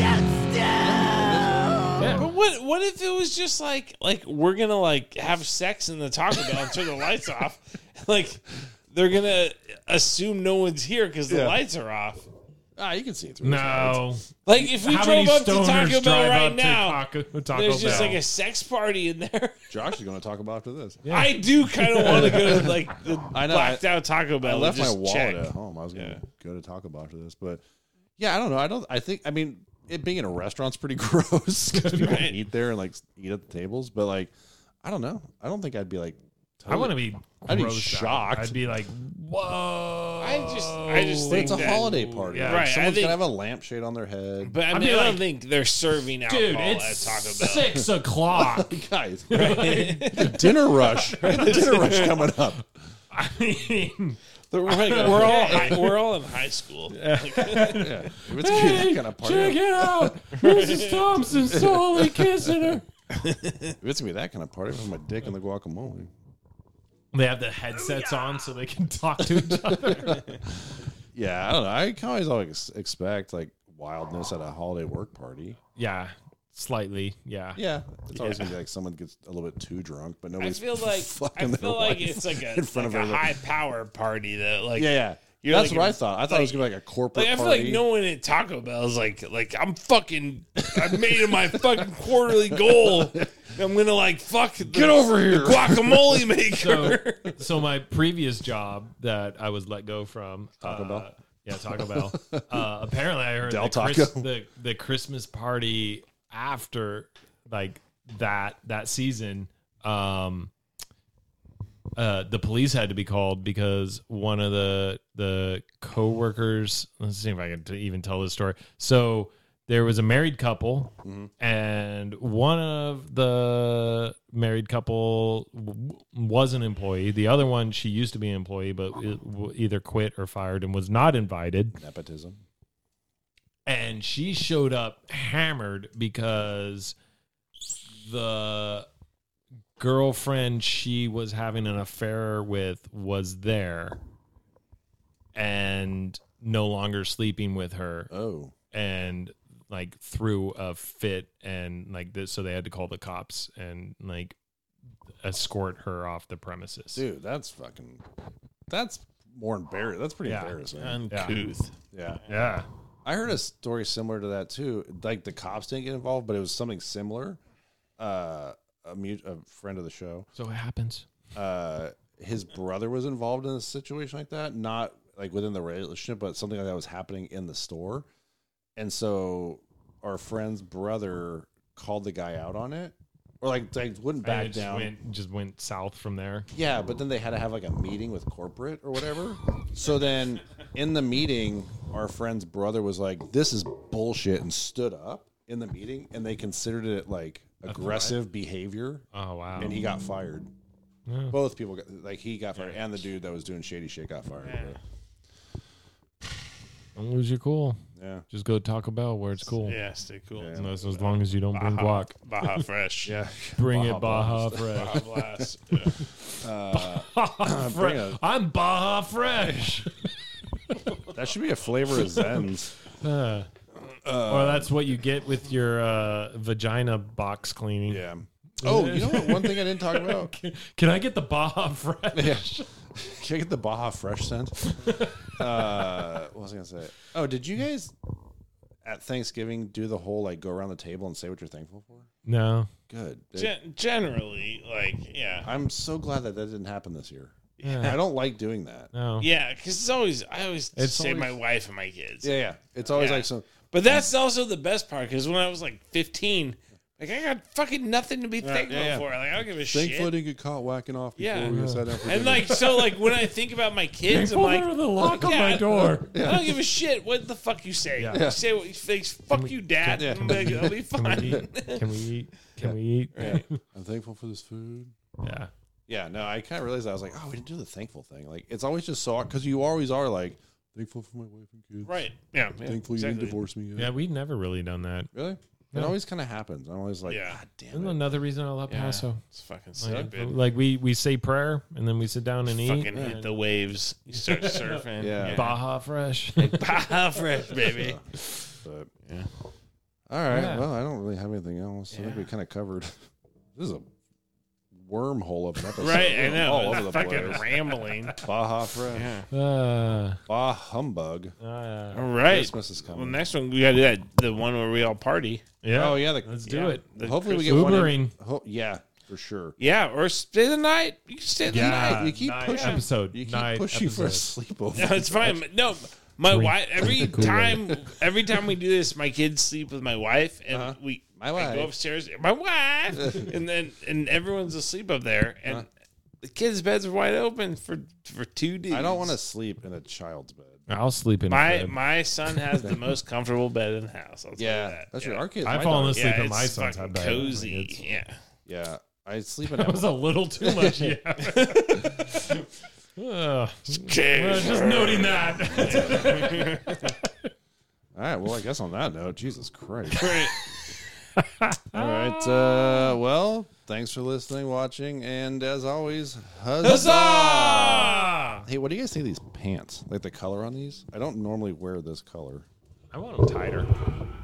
Yeah. But what what if it was just like like we're gonna like have sex in the Taco Bell and turn the lights off? Like they're gonna assume no one's here because the Yeah. lights are off. Ah, you can see it through. No. Like if we How many drove up to stoners Taco Bell drive right up to now, Taco, Taco there's just Bell? like a sex party in there. Josh is going to talk about after this. Yeah. I do kind of want to go to like the I know, blacked out Taco Bell. I and left my just wallet check. at home. I was going to Yeah. go to Taco Bell after this, but yeah, I don't know. I don't. I think. I mean, it being in a restaurant's pretty gross because people Right. eat there and like eat at the tables. But like, I don't know. I don't think I'd be like. I want to be. I'd be grossed out. shocked. I'd be like, whoa. I just- I just But think it's a that- holiday party. Yeah. Like, Right, I Someone's think- gonna have a lampshade on their head. But I I'd mean, be I don't like, think they're serving alcohol dude, at it's Taco Bell. six o'clock. Guys, the dinner rush. The dinner rush coming up. I mean, We're, like, we're all high, we're all in high school. Yeah. If it's gonna be that hey, kind of party, check it out. Missus Thompson slowly kissing her. if it's gonna be that kind of party, with my dick in the guacamole. They have the headsets on so they can talk to each other. Yeah, I don't know. I can always always expect like wildness at a holiday work party. Yeah, slightly. Yeah. Yeah, it's always gonna be like someone gets a little bit too drunk, but I nobody's feel like I fucking their feel like wife it's like a, in front like of a everyone. high power party though. Like Yeah, yeah. You're That's like what a- I thought. I thought it was gonna be like a corporate Like I feel party. like no one at Taco Bell is like like I'm fucking I made it my fucking quarterly goal. I'm gonna like fuck the, Get over here. the guacamole maker. So, so my previous job that I was let go from Taco uh, Bell? Yeah, Taco Bell. Uh, apparently, I heard Del the, Chris, Taco. the the Christmas party after like that that season. Um, uh, the police had to be called because one of the the coworkers. Let's see if I can t- even tell this story. So there was a married couple, Mhm. and one of the married couple w- was an employee. The other one, she used to be an employee, but it w- either quit or fired and was not invited. Nepotism. And she showed up hammered because the girlfriend she was having an affair with was there and no longer sleeping with her. Oh. And like threw a fit and like this, so they had to call the cops and like escort her off the premises. Dude, that's fucking. That's more embarrassing. That's pretty Yeah. embarrassing. Uncouth. Yeah. Yeah. I heard a story similar to that too. Like the cops didn't get involved, but it was something similar. Uh, a, mute, a friend of the show. So it happens. Uh, his brother was involved in a situation like that, not like within the relationship, but something like that was happening in the store. And so our friend's brother called the guy out on it, or like they wouldn't And back it just down. Went, just went south from there. Yeah, but then they had to have like a meeting with corporate or whatever. So then in the meeting, our friend's brother was like, "This is bullshit," and stood up in the meeting, and they considered it like aggressive behavior, Oh wow. and he got fired. Yeah. Both people got, like he got fired, and the dude that was doing shady shit got fired. Don't lose your cool. Yeah, Just go to Taco Bell where it's cool. Yeah, stay cool. Yeah. And that's as long as you don't bring Baja, guac. Baja Fresh. yeah. Bring Baja it Baja Blast. Fresh. Baja Blast. Yeah. Uh, Baja Bring Fresh. it. I'm Baja Fresh. that should be a flavor of Zen's. Uh, or that's what you get with your uh, vagina box cleaning. Yeah. Oh, you know what? One thing I didn't talk about. Can, can I get the Baja Fresh? Yeah. Can I get the Baja Fresh scent? Uh, what was I gonna say? Oh, did you guys at Thanksgiving do the whole like go around the table and say what you're thankful for? No. Good. Gen- generally, like, yeah. I'm so glad that that didn't happen this year. Yeah. I don't like doing that. No. Yeah, because it's always, I always It's say always- my wife and my kids. Yeah, yeah. It's always Yeah. like some. But that's also the best part, because when I was like fifteen, like, I got fucking nothing to be thankful yeah, yeah. for. Like, I don't give a Thankfully, I shit. didn't get caught whacking off before Yeah. we sat down for And dinner. like, so like when I think about my kids, I'm Thankful like, for the lock on yeah, my door. I don't give a shit what the fuck you say. Yeah. You say what you think. Fuck we- you, dad. can- I'm like, I'll be Can we fine. eat? Can we eat? Can we eat? I'm thankful for this food. Yeah. Yeah, no, I kind of realized that. I was like, oh, we didn't do the thankful thing. Like, it's always just so because you always are like thankful for my wife and kids. Right. Yeah. yeah Thankful you exactly. didn't divorce me yet. Yeah, we've never really done that. Really? No. It always kind of happens. I'm always like, Yeah. God damn Isn't it. another reason I love Yeah. Paso? It's fucking Like, stupid. like we, we say prayer and then we sit down and eat. Fucking and hit the waves. You start surfing. Yeah. Baja Fresh. Baja Fresh, baby. But, Yeah. all right. Yeah. Well, I don't really have anything else. I think Yeah. we kind of covered. This is a wormhole of an episode. Right, I We're know. All It's over the fucking place. rambling. Baja Fresh. Yeah. Uh, Bah humbug. uh, All right. Christmas is Well, coming. next one we gotta do that. The one where we all party. yeah. Oh, yeah. The, Let's Yeah. do it. The hopefully we Christmas- get one. Ubering. In, ho- yeah, for sure. Yeah, or stay the night. You can stay the Yeah. night. You keep night pushing. episode. You keep Night pushing for a episode. sleepover. No, it's fine. No, my Drink- wife. Every drink the Kool-Aid. time, every time we do this, my kids sleep with my wife, and Uh-huh. we. My I wife. go upstairs. My wife, and then and everyone's asleep up there, and Uh-huh. the kids' beds are wide open for for two days. I don't want to sleep in a child's bed. I'll sleep in My bed. my son has the most comfortable bed in the house. I'll tell Yeah, you that. that's yeah. true. Our kids. I've my fallen daughter- asleep Yeah, in my it's son's fucking bed. cozy. It's- Yeah. Yeah, I sleep in. That was a little too much. Yeah. Ugh. Okay. Well, just noting that. All right. Well, I guess on that note, Jesus Christ. Right. All right. Uh, well, thanks for listening, watching, and as always, huzzah! Huzzah! Hey, what do you guys think of these pants? Like the color on these? I don't normally wear this color. I want them tighter.